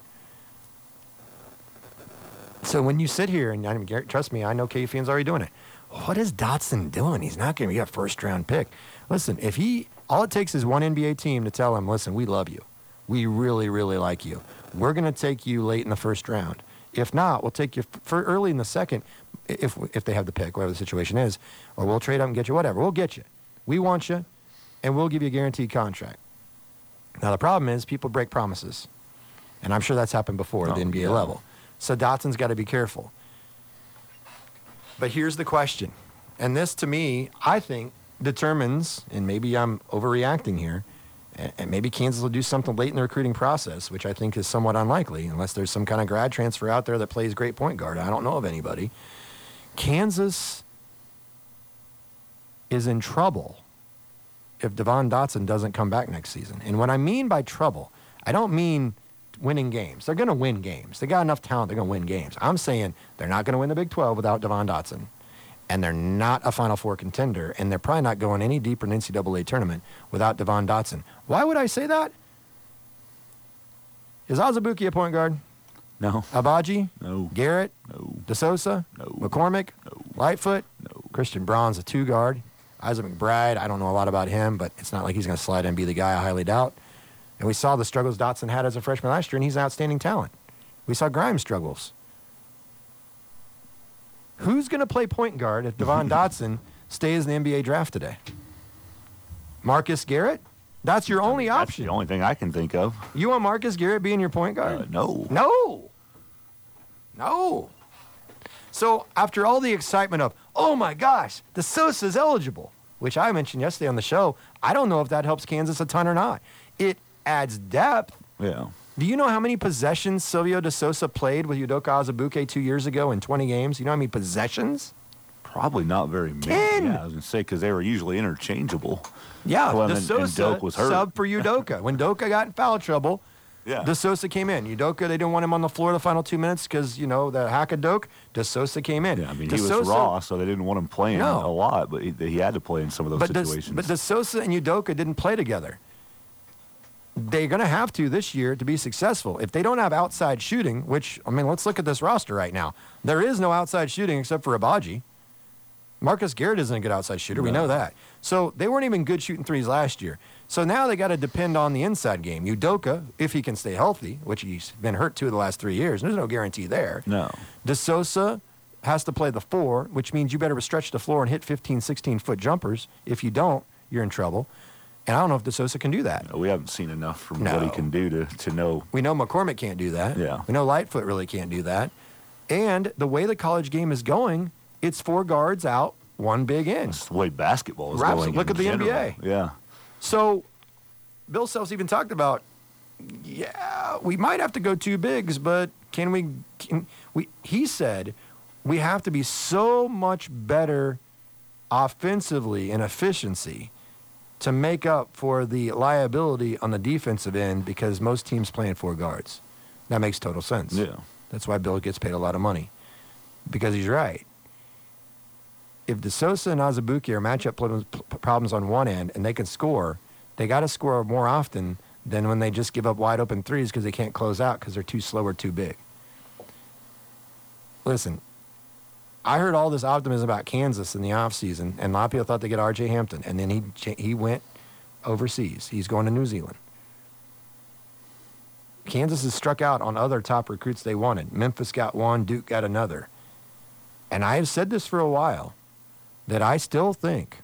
So when you sit here, and trust me, I know KU fans are already doing it. What is Dotson doing? He's not going to be a first-round pick. Listen, all it takes is one NBA team to tell him, listen, we love you. We really, really like you. We're going to take you late in the first round. If not, we'll take you for early in the second, if they have the pick, whatever the situation is, or we'll trade up and get you, whatever. We'll get you. We want you, and we'll give you a guaranteed contract. Now, the problem is people break promises, and I'm sure that's happened before at the NBA level. So Dotson's got to be careful. But here's the question, and this, to me, I think, determines, and maybe I'm overreacting here, and maybe Kansas will do something late in the recruiting process, which I think is somewhat unlikely, unless there's some kind of grad transfer out there that plays great point guard. I don't know of anybody. Kansas is in trouble if Devon Dotson doesn't come back next season. And what I mean by trouble, I don't mean winning games. They're going to win games. They got enough talent, they're going to win games. I'm saying they're not going to win the Big 12 without Devon Dotson. And they're not a Final Four contender, and they're probably not going any deeper in the NCAA tournament without Devon Dotson. Why would I say that? Is Azubuike a point guard? No. Abaji? No. Garrett? No. DeSosa? No. McCormick? No. Lightfoot? No. Christian Braun's a two-guard. Isaac McBride, I don't know a lot about him, but it's not like he's going to slide in and be the guy, I highly doubt. And we saw the struggles Dotson had as a freshman last year, and he's an outstanding talent. We saw Grimes' struggles. Who's going to play point guard if Devon Dotson stays in the NBA draft today? Marcus Garrett? That's your only option. That's the only thing I can think of. You want Marcus Garrett being your point guard? No. No. So after all the excitement of, oh my gosh, DeSosa's eligible, which I mentioned yesterday on the show, I don't know if that helps Kansas a ton or not. It adds depth. Yeah. Do you know how many possessions Silvio DeSosa played with Udoka Azubuike 2 years ago in 20 games? You know how many possessions? Probably not very many. 10. Yeah, I was going to say, because they were usually interchangeable. Yeah, Well, and DeSosa Doak was hurt. subbed for Udoka. When Doka got in foul trouble, Yeah. DeSosa came in. Udoka, they didn't want him on the floor the final 2 minutes because, the hack of Doak. DeSosa came in. Yeah, I mean, he was raw, so they didn't want him playing a lot, but he had to play in some of those situations. But DeSosa and Udoka didn't play together. They're going to have to this year to be successful. If they don't have outside shooting, which, let's look at this roster right now. There is no outside shooting except for Abaji. Marcus Garrett isn't a good outside shooter. No. We know that. So they weren't even good shooting threes last year. So now they got to depend on the inside game. Udoka, if he can stay healthy, which he's been hurt 2 of the last 3 years, there's no guarantee there. No. DeSosa has to play the 4, which means you better stretch the floor and hit 15, 16-foot jumpers. If you don't, you're in trouble. And I don't know if DeSosa can do that. No, we haven't seen enough from what he can do to know. We know McCormick can't do that. Yeah. We know Lightfoot really can't do that. And the way the college game is going, it's 4 guards out, 1 big in. That's the way basketball is Right, going. look at the general. NBA. Yeah. So Bill Self's even talked about, we might have to go 2 bigs, but he said we have to be so much better offensively in efficiency to make up for the liability on the defensive end because most teams playing 4 guards. That makes total sense. Yeah. That's why Bill gets paid a lot of money, because he's right. If DeSosa and Azubuike are matchup problems on one end and they can score, they got to score more often than when they just give up wide open threes because they can't close out because they're too slow or too big. Listen, I heard all this optimism about Kansas in the offseason, and a lot of people thought they'd get R.J. Hampton, and then he went overseas. He's going to New Zealand. Kansas has struck out on other top recruits they wanted. Memphis got one, Duke got another. And I have said this for a while, that I still think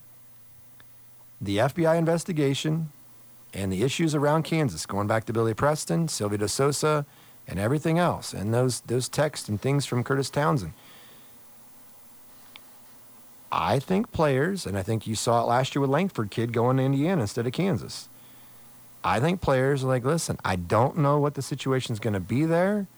the FBI investigation and the issues around Kansas, going back to Billy Preston, Silvio DeSosa, and everything else, and those texts and things from Curtis Townsend. I think players, and I think you saw it last year with Langford kid going to Indiana instead of Kansas. I think players are like, listen, I don't know what the situation's going to be there,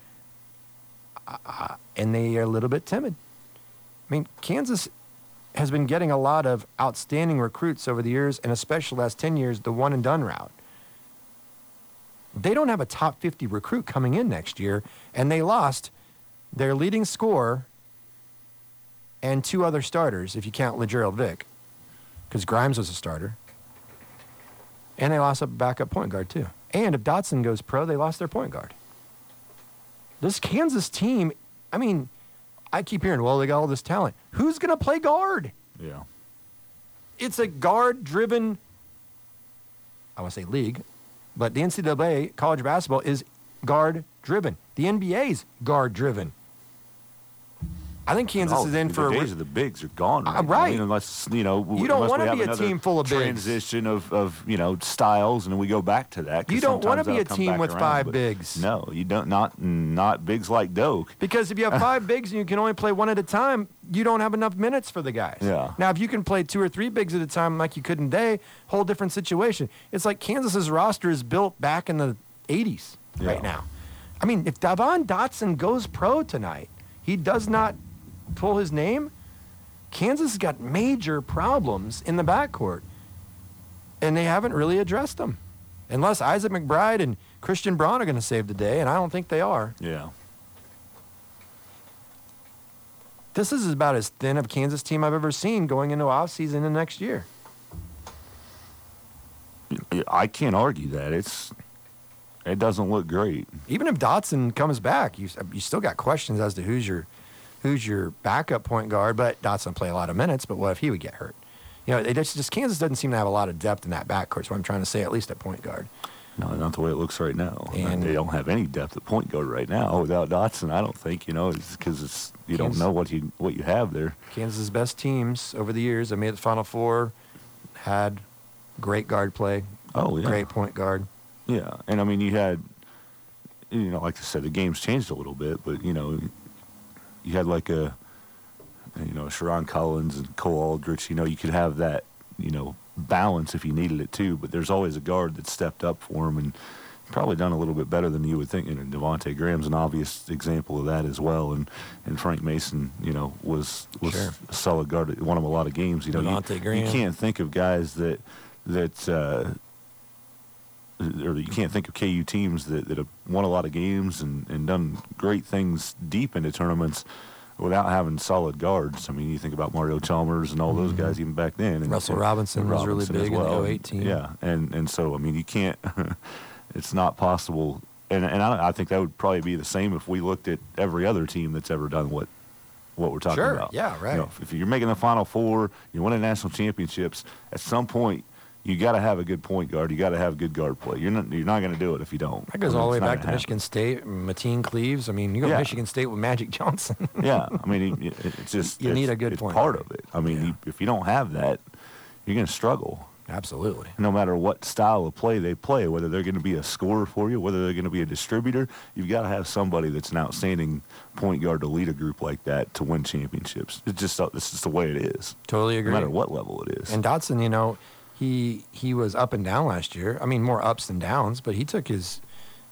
and they are a little bit timid. I mean, Kansas has been getting a lot of outstanding recruits over the years, and especially the last 10 years, the one-and-done route. They don't have a top 50 recruit coming in next year, and they lost their leading scorer and 2 other starters, if you count LeGerald Vick, because Grimes was a starter. And they lost a backup point guard, too. And if Dotson goes pro, they lost their point guard. This Kansas team, I mean, I keep hearing, well, they got all this talent. Who's going to play guard? Yeah. It's a guard-driven, I want to say league, but the NCAA college basketball is guard-driven. The NBA's guard-driven. I think Kansas is in for the days of the bigs are gone. Right. Right. I mean, unless you don't want to be a team full of bigs. Transition of styles, and we go back to that. You don't want to be a team with 5 bigs. No, you don't. Not bigs like Doak. Because if you have 5 bigs and you can only play one at a time, you don't have enough minutes for the guys. Yeah. Now, if you can play 2 or 3 bigs at a time like you could in day, whole different situation. It's like Kansas's roster is built back in the 80s right now. I mean, if Devon Dotson goes pro tonight, he does not pull his name, Kansas has got major problems in the backcourt, and they haven't really addressed them. Unless Isaac McBride and Christian Braun are going to save the day, and I don't think they are. Yeah. This is about as thin of a Kansas team I've ever seen going into offseason the next year. I can't argue that. It doesn't look great. Even if Dotson comes back, you still got questions as to who's your backup point guard, but Dotson play a lot of minutes, but what if he would get hurt? Just Kansas doesn't seem to have a lot of depth in that backcourt, so I'm trying to say at least at point guard. No, not the way it looks right now. And they don't have any depth at point guard right now without Dotson. I don't think, it's because you don't know what you have there. Kansas' best teams over the years, they made the Final Four, had great guard play, great point guard. Yeah, and I mean, you had, like I said, the game's changed a little bit, but, you had like a Sharon Collins and Cole Aldrich. You could have that, balance if you needed it too. But there's always a guard that stepped up for him and probably done a little bit better than you would think. Devontae Graham's an obvious example of that as well. And Frank Mason, was sure. a solid guard that won him a lot of games. Devontae Graham. You can't think of guys or you can't think of KU teams that have won a lot of games and done great things deep into tournaments without having solid guards. I mean, you think about Mario Chalmers and all those guys even back then. And Russell Robinson was really big in the 08 team. Yeah, and so, I mean, you can't – it's not possible. And I think that would probably be the same if we looked at every other team that's ever done what we're talking about. Yeah, right. If you're making the Final Four, you're winning national championships, at some point – you got to have a good point guard. You got to have good guard play. You're not going to do it if you don't. That goes all the way back to Michigan State, Mateen Cleaves. I mean, you go to Michigan State with Magic Johnson. Yeah, I mean, it's just you need a good point. It's part of it. I mean, if you don't have that, you're going to struggle. Absolutely. No matter what style of play they play, whether they're going to be a scorer for you, whether they're going to be a distributor, you've got to have somebody that's an outstanding point guard to lead a group like that to win championships. This is the way it is. Totally agree. No matter what level it is. And Dotson, He was up and down last year. I mean, more ups than downs, but he took his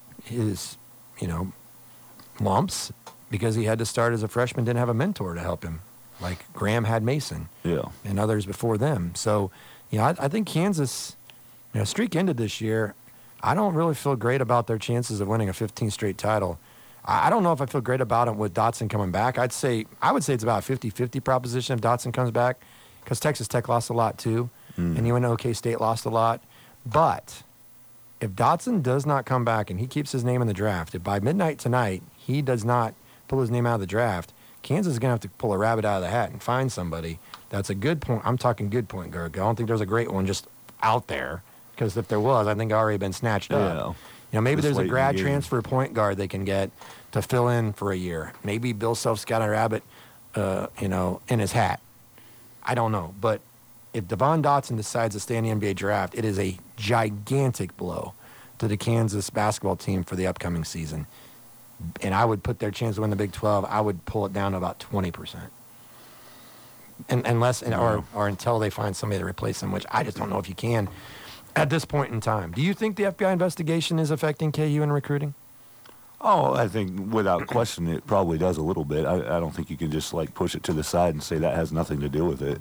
lumps because he had to start as a freshman, didn't have a mentor to help him, like Graham had Mason and others before them. So, I think Kansas, streak ended this year. I don't really feel great about their chances of winning a 15th straight title. I don't know if I feel great about it with Dotson coming back. I would say it's about a 50-50 proposition if Dotson comes back because Texas Tech lost a lot too. And UNOK State lost a lot. But if Dotson does not come back and he keeps his name in the draft, if by midnight tonight he does not pull his name out of the draft, Kansas is going to have to pull a rabbit out of the hat and find somebody that's a good point. I'm talking good point guard. I don't think there's a great one just out there because if there was, I think already been snatched up. Maybe there's a grad transfer point guard they can get to fill in for a year. Maybe Bill Self's got a rabbit, in his hat. I don't know, but if Devon Dotson decides to stay in the NBA draft, it is a gigantic blow to the Kansas basketball team for the upcoming season. and I would put their chance to win the Big 12, I would pull it down to about 20%. Unless, or until they find somebody to replace them, which I just don't know if you can at this point in time. Do you think the FBI investigation is affecting KU in recruiting? Oh, I think without question it probably does a little bit. I don't think you can just like push it to the side and say that has nothing to do with it.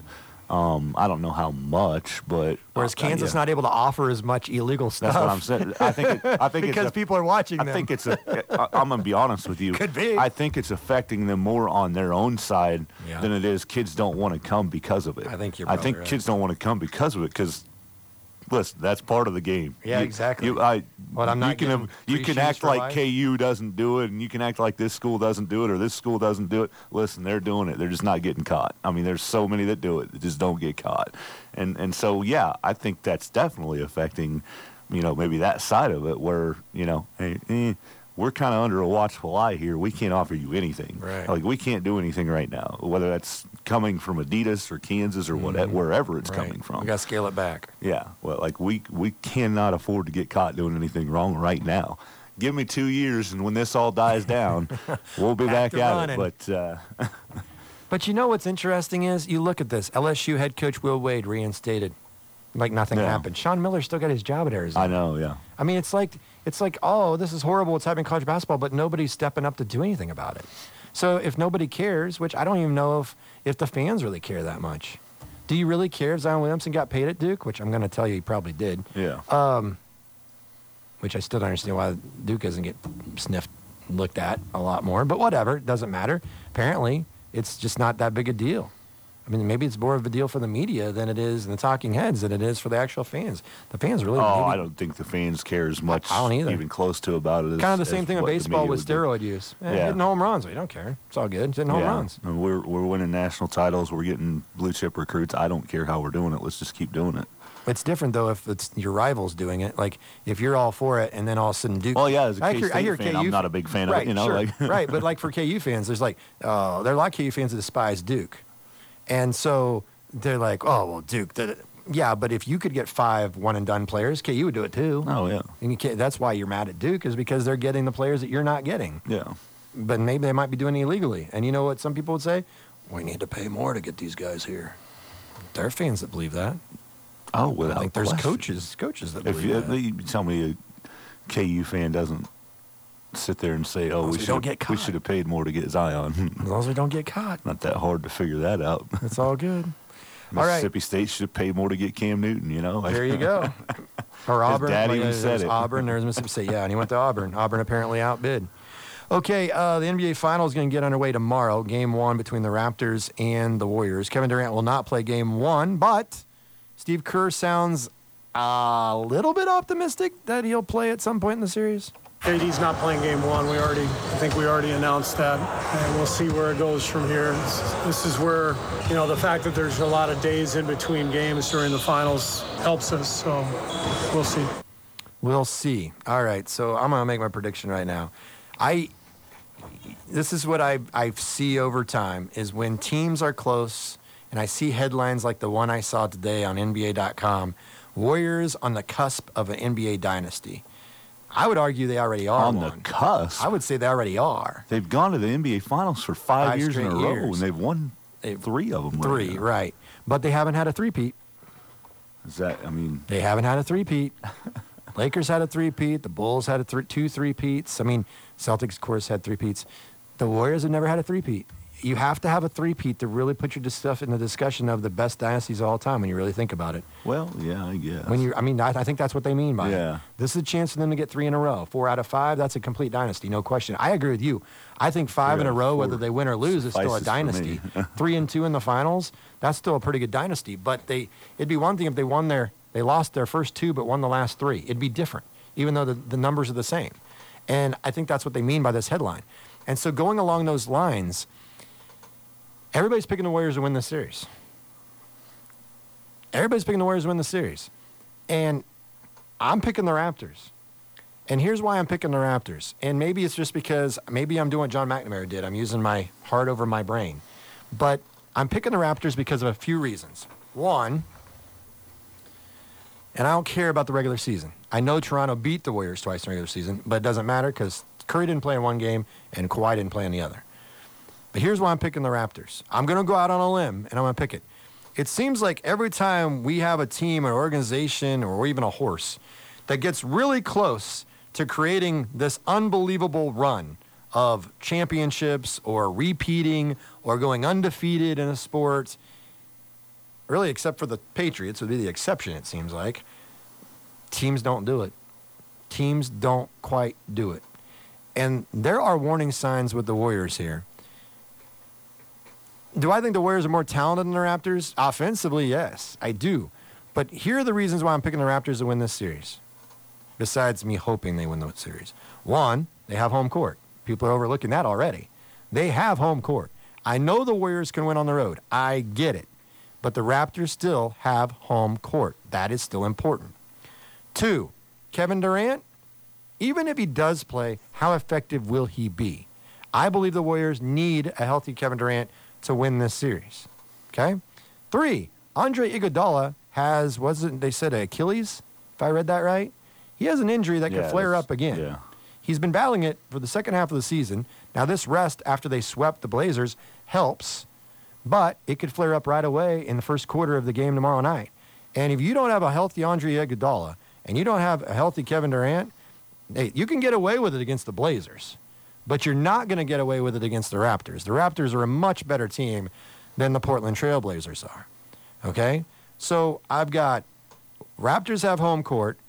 I don't know how much, but whereas Kansas not able to offer as much illegal stuff. That's what I'm saying. I think because people are watching them. I think I'm gonna be honest with you. Could be. I think it's affecting them more on their own side than it is kids don't want to come because of it. I think you're. I think right. kids don't want to come because of it because. Listen, that's part of the game. Yeah, exactly. I'm not you can act like life? KU doesn't do it, and you can act like this school doesn't do it, or this school doesn't do it. Listen, they're doing it. They're just not getting caught. I mean, there's so many that do it that just don't get caught. And so, yeah, I think that's definitely affecting, maybe that side of it where, hey, we're kind of under a watchful eye here. We can't offer you anything. Right. Like, we can't do anything right now, whether that's coming from Adidas or Kansas or whatever, wherever it's coming from. We got to scale it back. Yeah. Well, like, we cannot afford to get caught doing anything wrong right now. Give me 2 years, and when this all dies down, we'll be back at it. But But you know what's interesting is you look at this. LSU head coach Will Wade reinstated. Like nothing happened. Sean Miller still got his job at Arizona. I know, yeah. I mean, it's like, oh, this is horrible. It's happening in college basketball, but nobody's stepping up to do anything about it. So if nobody cares, which I don't even know if the fans really care that much. Do you really care if Zion Williamson got paid at Duke? Which I'm going to tell you he probably did. Yeah. Which I still don't understand why Duke doesn't get looked at a lot more. But whatever, it doesn't matter. Apparently, it's just not that big a deal. I mean, maybe it's more of a deal for the media than it is, and the talking heads, than it is for the actual fans. The fans really. I don't think the fans care as much. I don't either. Even close to about it. Kind of the same thing with baseball with steroid use. Hitting home runs, we don't care. It's all good. It's hitting home runs. And we're winning national titles. We're getting blue chip recruits. I don't care how we're doing it. Let's just keep doing it. It's different though if it's your rivals doing it. Like if you're all for it, and then all of a sudden Duke. Well, yeah, as a K-State fan, I'm not a big fan of it. Sure. Like Right, but like for KU fans, there's there are a lot of KU fans that despise Duke, and so. They're like, oh, well, Duke. Yeah, but if you could get 5 one-and-done players, KU would do it too. Oh, yeah. And you can't, that's why you're mad at Duke, is because they're getting the players that you're not getting. Yeah. But maybe they might be doing it illegally. And you know what some people would say? We need to pay more to get these guys here. There are fans that believe that. Oh, without I think there's question. coaches that believe that. If you tell me a KU fan doesn't sit there and say, oh, we should have paid more to get Zion. As long as we don't get caught. Not that hard to figure that out. It's all good. Mississippi State should have paid more to get Cam Newton, There you go. Or Auburn. Daddy even said it. Auburn, there's Mississippi State. Yeah, and he went to Auburn. Auburn apparently outbid. Okay, the NBA Finals is going to get underway tomorrow. Game 1 between the Raptors and the Warriors. Kevin Durant will not play Game 1, but Steve Kerr sounds a little bit optimistic that he'll play at some point in the series. KD's not playing Game 1. I think we already announced that, and we'll see where it goes from here. This is where, the fact that there's a lot of days in between games during the finals helps us, so we'll see. We'll see. All right, so I'm going to make my prediction right now. This is what I see over time, is when teams are close, and I see headlines like the one I saw today on NBA.com, Warriors on the cusp of an NBA dynasty. I would argue they already are on the cusp. I would say they already are. They've gone to the NBA Finals for 5 years in a row, and they've won 3 of them. Right. But they haven't had a three-peat. They haven't had a three-peat. Lakers had a three-peat. The Bulls had two three-peats. Celtics, of course, had three-peats. The Warriors have never had a three-peat. You have to have a three-peat to really put your stuff in the discussion of the best dynasties of all time when you really think about it. Well, yeah, I guess. I think that's what they mean by it. This is a chance for them to get 3 in a row. 4 out of 5, that's a complete dynasty, no question. I agree with you. I think 5 in a row, whether they win or lose, is still a dynasty. 3 and 2 in the finals, that's still a pretty good dynasty. But it'd be one thing if they lost their first 2 but won the last 3. It'd be different, even though the numbers are the same. And I think that's what they mean by this headline. And so going along those lines, everybody's picking the Warriors to win this series. And I'm picking the Raptors. And here's why I'm picking the Raptors. And maybe it's just because maybe I'm doing what John McNamara did. I'm using my heart over my brain. But I'm picking the Raptors because of a few reasons. One, and I don't care about the regular season. I know Toronto beat the Warriors twice in the regular season, but it doesn't matter because Curry didn't play in one game, and Kawhi didn't play in the other. But here's why I'm picking the Raptors. I'm going to go out on a limb, and I'm going to pick it. It seems like every time we have a team, an organization, or even a horse that gets really close to creating this unbelievable run of championships or repeating or going undefeated in a sport, really except for the Patriots would be the exception, it seems like, teams don't do it. Teams don't quite do it. And there are warning signs with the Warriors here. Do I think the Warriors are more talented than the Raptors? Offensively, yes, I do. But here are the reasons why I'm picking the Raptors to win this series, besides me hoping they win the series. One, they have home court. People are overlooking that already. They have home court. I know the Warriors can win on the road. I get it. But the Raptors still have home court. That is still important. Two, Kevin Durant, even if he does play, how effective will he be? I believe the Warriors need a healthy Kevin Durant to win this series. Okay? Three, Andre Iguodala has, wasn't they said Achilles, if I read that right? He has an injury that could flare up again. Yeah. He's been battling it for the second half of the season. Now, this rest after they swept the Blazers helps, but it could flare up right away in the first quarter of the game tomorrow night. And if you don't have a healthy Andre Iguodala and you don't have a healthy Kevin Durant, hey, you can get away with it against the Blazers, but you're not going to get away with it against the Raptors. The Raptors are a much better team than the Portland Trail Blazers are. Okay? So I've got Raptors have home court.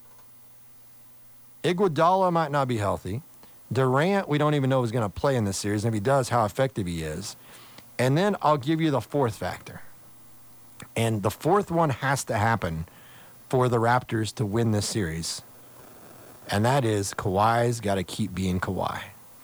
Iguodala might not be healthy. Durant, we don't even know who's going to play in this series. And if he does, how effective he is. And then I'll give you the fourth factor. And the fourth one has to happen for the Raptors to win this series. And that is Kawhi's got to keep being Kawhi.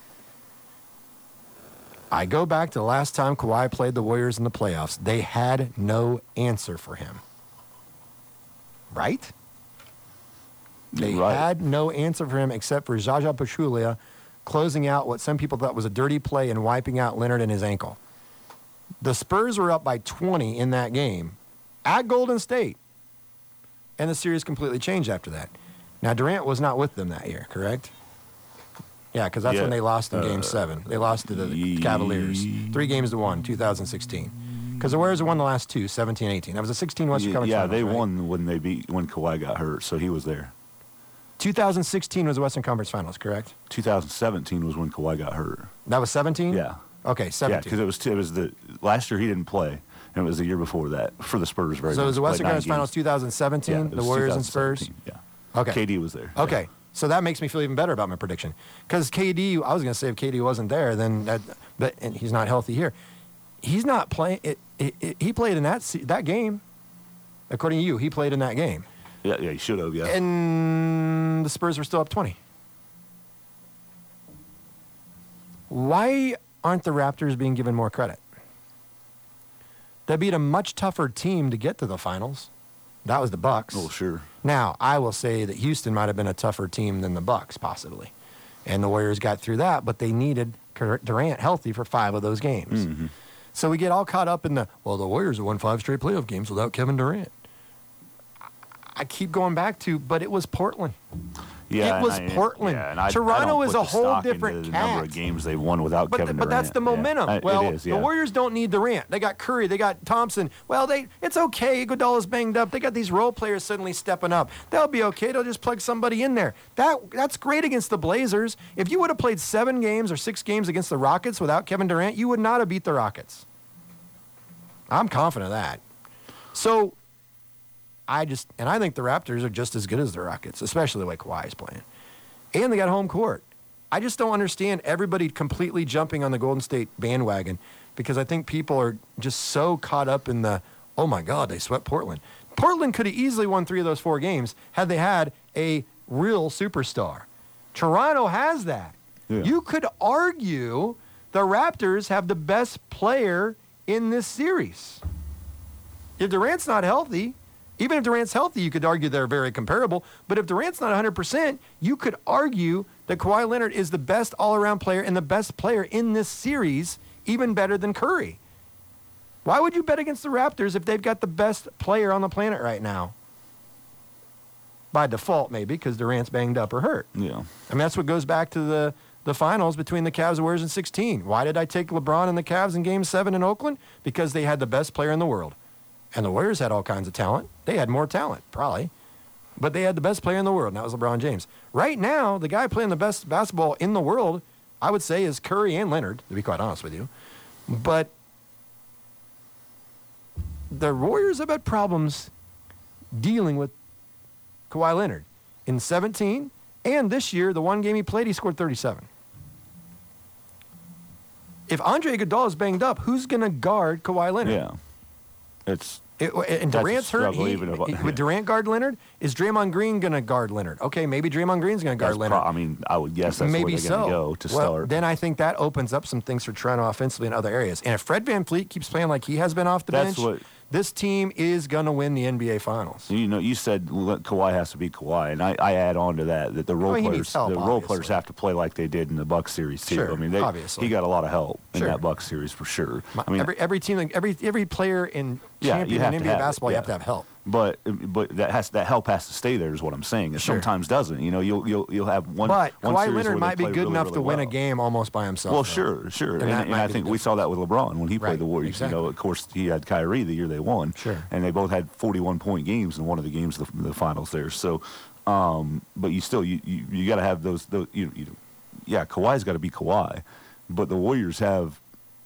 I go back to the last time Kawhi played the Warriors in the playoffs. They had no answer for him. Right? They had no answer for him except for Zaza Pachulia closing out what some people thought was a dirty play and wiping out Leonard and his ankle. The Spurs were up by 20 in that game at Golden State. And the series completely changed after that. Now, Durant was not with them that year, correct? Yeah, because that's when they lost in Game 7. They lost to the Cavaliers. 3-1, 2016. Because the Warriors won the last two, 17-18. That was a 16 Western Conference Finals, they right? won when Kawhi got hurt, so he was there. 2016 was the Western Conference Finals, correct? 2017 was when Kawhi got hurt. That was 17? Yeah. Okay, 17. Yeah, because it was the last year he didn't play, and it was the year before that for the Spurs. So it was the Western Conference Finals 2017, the Warriors and Spurs? Yeah. Okay. KD was there. Okay. Yeah. So that makes me feel even better about my prediction. Because KD, I was going to say if KD wasn't there, then and he's not healthy here. He's not playing. He played in that game. According to you, he played in that game. Yeah, he should have, yeah. And the Spurs were still up 20. Why aren't the Raptors being given more credit? They beat a much tougher team to get to the finals. That was the Bucks. Oh, sure. Now, I will say that Houston might have been a tougher team than the Bucks, possibly. And the Warriors got through that, but they needed Durant healthy for 5 of those games. Mm-hmm. So we get all caught up in the Warriors have won 5 straight playoff games without Kevin Durant. I keep going back to, but it was Portland. Yeah, it was Portland. Yeah, Toronto is a whole different cat. cat. The number of games they won without Kevin Durant. But that's the momentum. Yeah. It is, the Warriors don't need Durant. They got Curry. They got Thompson. Well, it's okay. Iguodala's banged up. They got these role players suddenly stepping up. They'll be okay. They'll just plug somebody in there. That's great against the Blazers. If you would have played 7 games or 6 games against the Rockets without Kevin Durant, you would not have beat the Rockets. I'm confident of that. So I think the Raptors are just as good as the Rockets, especially the way Kawhi is playing. And they got home court. I just don't understand everybody completely jumping on the Golden State bandwagon because I think people are just so caught up in the, oh my God, they swept Portland. Portland could have easily won 3 of those 4 games had they had a real superstar. Toronto has that. Yeah. You could argue the Raptors have the best player in this series. If Durant's not healthy, even if Durant's healthy, you could argue they're very comparable. But if Durant's not 100%, you could argue that Kawhi Leonard is the best all-around player and the best player in this series, even better than Curry. Why would you bet against the Raptors if they've got the best player on the planet right now? By default, maybe, because Durant's banged up or hurt. Yeah. I mean, that's what goes back to the finals between the Cavs and Warriors in 16. Why did I take LeBron and the Cavs in Game 7 in Oakland? Because they had the best player in the world. And the Warriors had all kinds of talent. They had more talent, probably. But they had the best player in the world, and that was LeBron James. Right now, the guy playing the best basketball in the world, I would say, is Curry and Leonard, to be quite honest with you. But the Warriors have had problems dealing with Kawhi Leonard. In 17 and this year, the one game he played, he scored 37. If Andre Iguodala is banged up, who's going to guard Kawhi Leonard? Yeah. And Durant's hurt. Would Durant guard Leonard? Is Draymond Green going to guard Leonard? Okay, maybe Draymond Green's going to guard Leonard. I would guess that's maybe where they're going to go to start. Then I think that opens up some things for Toronto offensively in other areas. And if Fred VanVleet keeps playing like he has been off the bench, this team is going to win the NBA Finals. You said Kawhi has to be Kawhi, and I add on to that the role players have to play like they did in the Bucks series too. Sure, I mean, obviously. He got a lot of help in that Bucks series for sure. Every team, every player in champion in NBA basketball, you have to have help. But that help has to stay there is what I'm saying. It sometimes doesn't. You'll have one. But one Kawhi Leonard might be good enough to win a game almost by himself. Well, sure, and I think we saw that with LeBron when he played the Warriors. Exactly. Of course, he had Kyrie the year they won. Sure. And they both had 41-point games in one of the games of the finals there. So, but you still you got to have those. Kawhi's got to be Kawhi, but the Warriors have.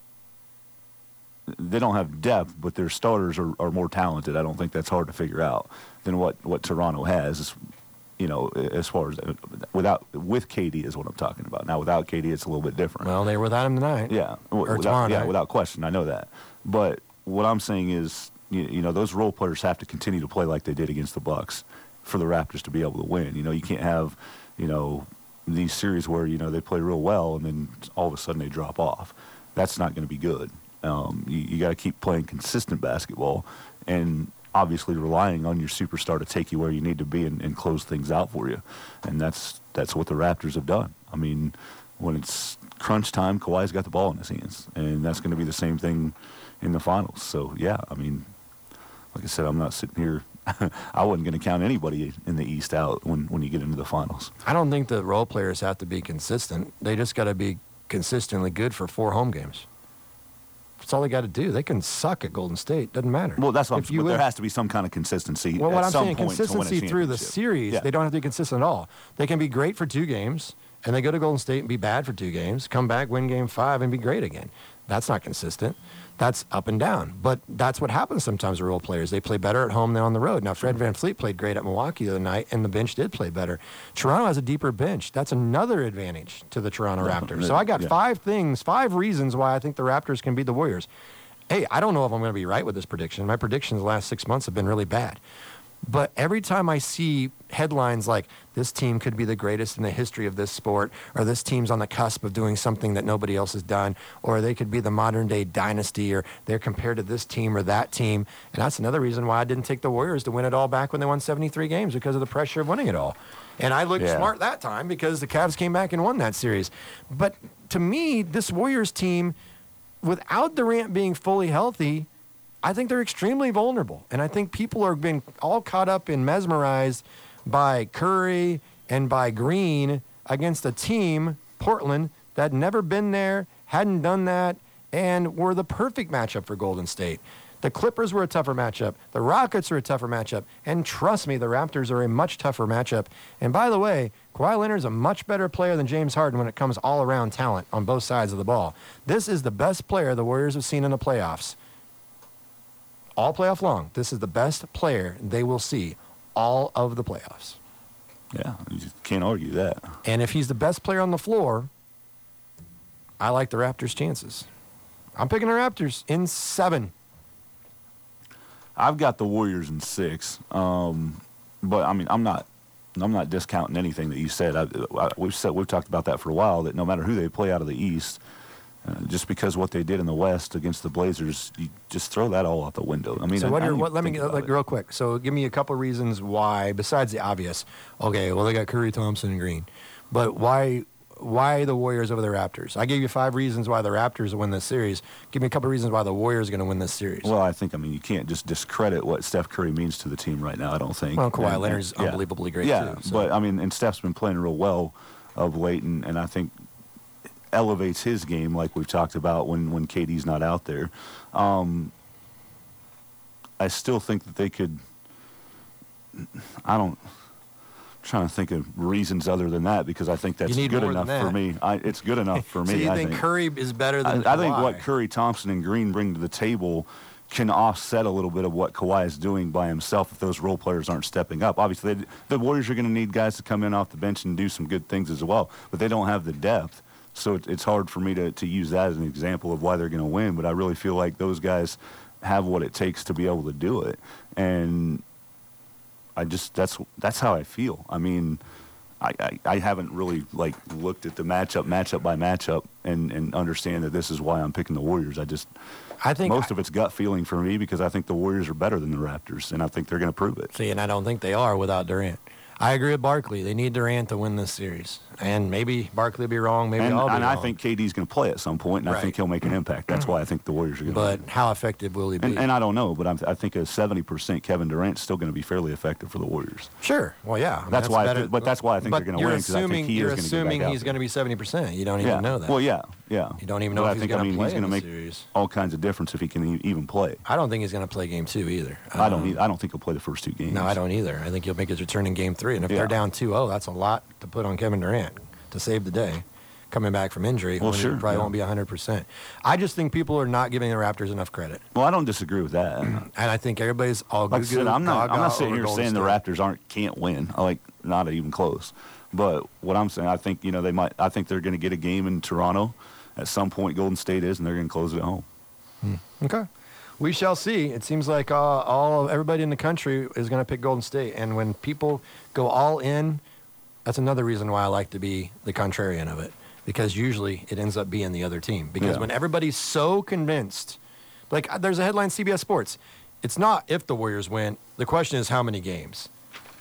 They don't have depth, but their starters are more talented. I don't think that's hard to figure out than what Toronto has. As far as with KD is what I'm talking about. Now without KD, it's a little bit different. Well, they were without him tonight. Yeah, without question. I know that. But what I'm saying is, those role players have to continue to play like they did against the Bucks for the Raptors to be able to win. You can't have these series where they play real well and then all of a sudden they drop off. That's not going to be good. You got to keep playing consistent basketball and obviously relying on your superstar to take you where you need to be and close things out for you. And that's what the Raptors have done. I mean, when it's crunch time, Kawhi's got the ball in his hands, and that's going to be the same thing in the finals. So, yeah, I mean, like I said, I'm not sitting here. I wasn't going to count anybody in the East out when you get into the finals. I don't think the role players have to be consistent. They just got to be consistently good for 4 home games. That's all they got to do. They can suck at Golden State. Doesn't matter. Well, that's what I'm saying. There has to be some kind of consistency. Well, what I'm saying, consistency through the series, they don't have to be consistent at all. They can be great for 2 games, and they go to Golden State and be bad for 2 games, come back, win game 5, and be great again. That's not consistent. That's up and down. But that's what happens sometimes with role players. They play better at home than on the road. Now, Fred VanVleet played great at Milwaukee the other night, and the bench did play better. Toronto has a deeper bench. That's another advantage to the Toronto Raptors. So I got 5 reasons why I think the Raptors can beat the Warriors. Hey, I don't know if I'm going to be right with this prediction. My predictions the last 6 months have been really bad. But every time I see headlines like, this team could be the greatest in the history of this sport, or this team's on the cusp of doing something that nobody else has done, or they could be the modern-day dynasty, or they're compared to this team or that team. And that's another reason why I didn't take the Warriors to win it all back when they won 73 games, because of the pressure of winning it all. And I looked smart that time because the Cavs came back and won that series. But to me, this Warriors team, without Durant being fully healthy, I think they're extremely vulnerable. And I think people are being all caught up and mesmerized by Curry and by Green against a team, Portland, that had never been there, hadn't done that, and were the perfect matchup for Golden State. The Clippers were a tougher matchup. The Rockets are a tougher matchup. And trust me, the Raptors are a much tougher matchup. And by the way, Kawhi Leonard is a much better player than James Harden when it comes all-around talent on both sides of the ball. This is the best player the Warriors have seen in the playoffs. All playoff long. This is the best player they will see all of the playoffs. Yeah, you just can't argue that. And if he's the best player on the floor, I like the Raptors' chances. I'm picking the Raptors in 7. I've got the Warriors in 6, but I mean I'm not discounting anything that you said. We've talked about that for a while. That no matter who they play out of the East, just because what they did in the West against the Blazers, you just throw that all out the window. I mean, so let me real quick. So give me a couple reasons why, besides the obvious. Okay, well they got Curry, Thompson, and Green, but why the Warriors over the Raptors? I gave you 5 reasons why the Raptors will win this series. Give me a couple reasons why the Warriors are going to win this series. Well, I think, you can't just discredit what Steph Curry means to the team right now, I don't think. Well, Kawhi Leonard's unbelievably great, too. Yeah, but, and Steph's been playing real well of late, and I think, elevates his game, like we've talked about when KD's not out there. I still think that they could. I'm trying to think of reasons other than that, because I think that's good enough for me. It's good enough for me. So you I think Curry is better than I Kawhi? think what Curry, Thompson, and Green bring to the table can offset a little bit of what Kawhi is doing by himself if those role players aren't stepping up. Obviously, the Warriors are going to need guys to come in off the bench and do some good things as well, but they don't have the depth. So it's hard for me to use that as an example of why they're going to win, but I really feel like those guys have what it takes to be able to do it. And that's how I feel. I mean, I haven't really looked at the matchup by matchup and understand that this is why I'm picking the Warriors. I think most of it's gut feeling for me, because I think the Warriors are better than the Raptors, and I think they're going to prove it. See, and I don't think they are without Durant. I agree with Barkley. They need Durant to win this series. And maybe Barkley will be wrong. Maybe I'll be wrong. And I think KD's going to play at some point, and I think he'll make an impact. That's why I think the Warriors are going to win. But how effective will he be? And I don't know, but I think a 70% Kevin Durant's still going to be fairly effective for the Warriors. Sure. Well, yeah. I mean, that's why I think they're going to win, because I think you're assuming he's going to be 70%. You don't even know that. Well, yeah. You don't even know if he's going to play in the series. All kinds of difference if he can even play. I don't think he's going to play Game 2 either. I don't think he'll play the first two games. No, I don't either. I think he'll make his return in Game 3. And if they're down 2-0, that's a lot to put on Kevin Durant to save the day. Coming back from injury, he probably won't be 100%. I just think people are not giving the Raptors enough credit. Well, I don't disagree with that. And I think everybody's all good. Like I said, I'm not sitting here saying the Raptors can't win. Not even close. But what I'm saying, I think I think they're going to get a game in Toronto at some point. Golden State is, and they're going to close it at home. Okay. We shall see. It seems like everybody in the country is going to pick Golden State. And when people go all in, that's another reason why I like to be the contrarian of it. Because usually it ends up being the other team. Because when everybody's so convinced, there's a headline CBS Sports. It's not if the Warriors win. The question is how many games.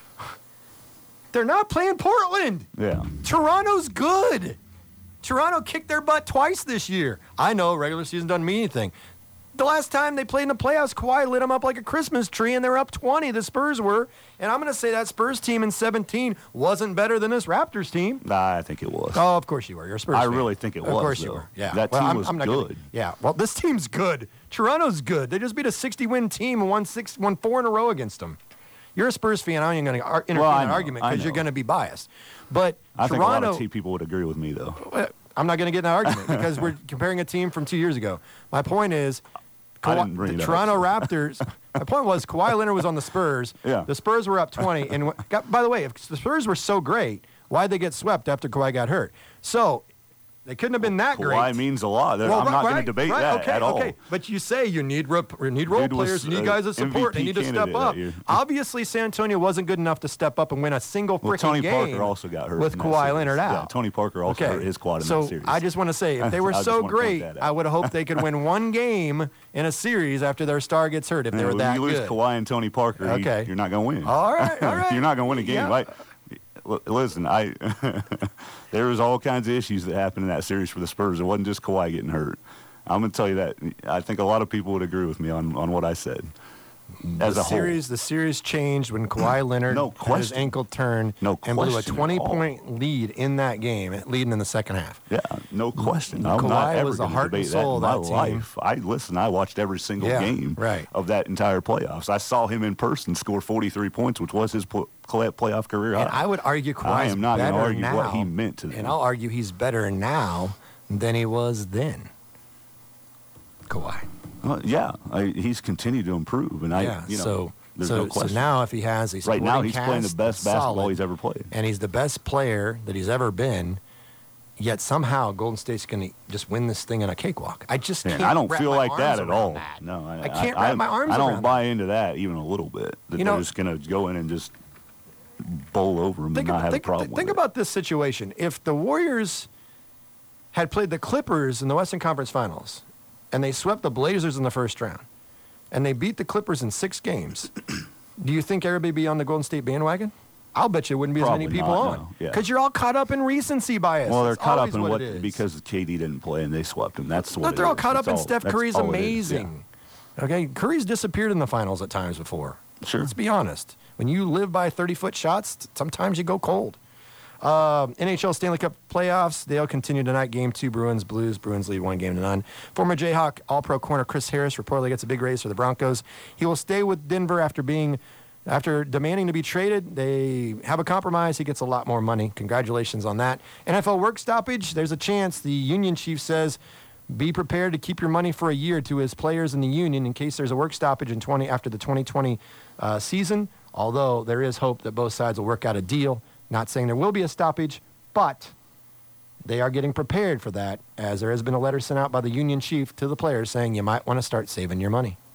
They're not playing Portland. Yeah. Toronto's good. Toronto kicked their butt twice this year. I know regular season doesn't mean anything. The last time they played in the playoffs, Kawhi lit them up like a Christmas tree, and they're up 20. The Spurs were. And I'm going to say that Spurs team in 17 wasn't better than this Raptors team. Nah, I think it was. Oh, of course you were. You're a Spurs fan. I really think it was. Of course you were. Yeah. That team was good. Well, this team's good. Toronto's good. They just beat a 60-win team and won 4 in a row against them. You're a Spurs fan. I ain't going to entertain an argument because you're going to be biased. But I think a lot of people would agree with me, though. I'm not going to get in that argument because we're comparing a team from 2 years ago. My point is, the Toronto Raptors, my point was Kawhi Leonard was on the Spurs. Yeah. The Spurs were up 20. And by the way, if the Spurs were so great, why'd they get swept after Kawhi got hurt? So they couldn't have been that great. Kawhi means a lot. I'm not going to debate that at all. Okay, but you say you need role players, you need guys that support, they need to step up. Obviously, San Antonio wasn't good enough to step up and win a single freaking game. Tony Parker also got hurt with Kawhi Leonard out. Yeah, Tony Parker also hurt his quad in that series. So I just want to say, if they were so great, I would have hoped they could win one game in a series after their star gets hurt if they were that good. When you lose Kawhi and Tony Parker, you're not going to win. All right. You're not going to win a game. Yeah. Listen, there was all kinds of issues that happened in that series for the Spurs. It wasn't just Kawhi getting hurt. I'm going to tell you that. I think a lot of people would agree with me on what I said. The series changed when Kawhi Leonard had his ankle turn and blew a 20-point lead in that game, leading in the second half. Yeah, no question. I'm Kawhi not ever was the going to heart debate and soul that in of my that team. life. I watched every single game of that entire playoffs. I saw him in person score 43 points, which was his playoff career high. And I would argue Kawhi's I am not going to argue what he meant to them. And I'll argue he's better now than he was then. Kawhi. Yeah, he's continued to improve, and there's no question. So now, if he has a right now, he's playing the best basketball he's ever played, and he's the best player that he's ever been. Yet somehow Golden State's going to just win this thing in a cakewalk. I just can't. I don't feel like that at all. That. No, I can't wrap my arms around. I don't buy into that even a little bit. That they're just going to go in and just bowl over them and not have a problem. Think about this situation: if the Warriors had played the Clippers in the Western Conference Finals, and they swept the Blazers in the first round, and they beat the Clippers in 6 games, do you think everybody would be on the Golden State bandwagon? I'll bet you wouldn't be Probably as many people on. Because you're all caught up in recency bias. Well, they're caught up in because KD didn't play and they swept him. That's what they're all caught up in Steph Curry's amazing. Okay, Curry's disappeared in the finals at times before. Sure. Let's be honest. When you live by 30-foot shots, sometimes you go cold. NHL Stanley Cup playoffs, they'll continue tonight. Game 2, Bruins, Blues. Bruins lead 1-0. Former Jayhawk All-Pro corner Chris Harris reportedly gets a big raise for the Broncos. He will stay with Denver after demanding to be traded. They have a compromise. He gets a lot more money. Congratulations on that. NFL work stoppage, there's a chance. The union chief says, be prepared to keep your money for a year to his players in the union in case there's a work stoppage after the 2020 season, although there is hope that both sides will work out a deal. Not saying there will be a stoppage, but they are getting prepared for that, as there has been a letter sent out by the union chief to the players saying you might want to start saving your money.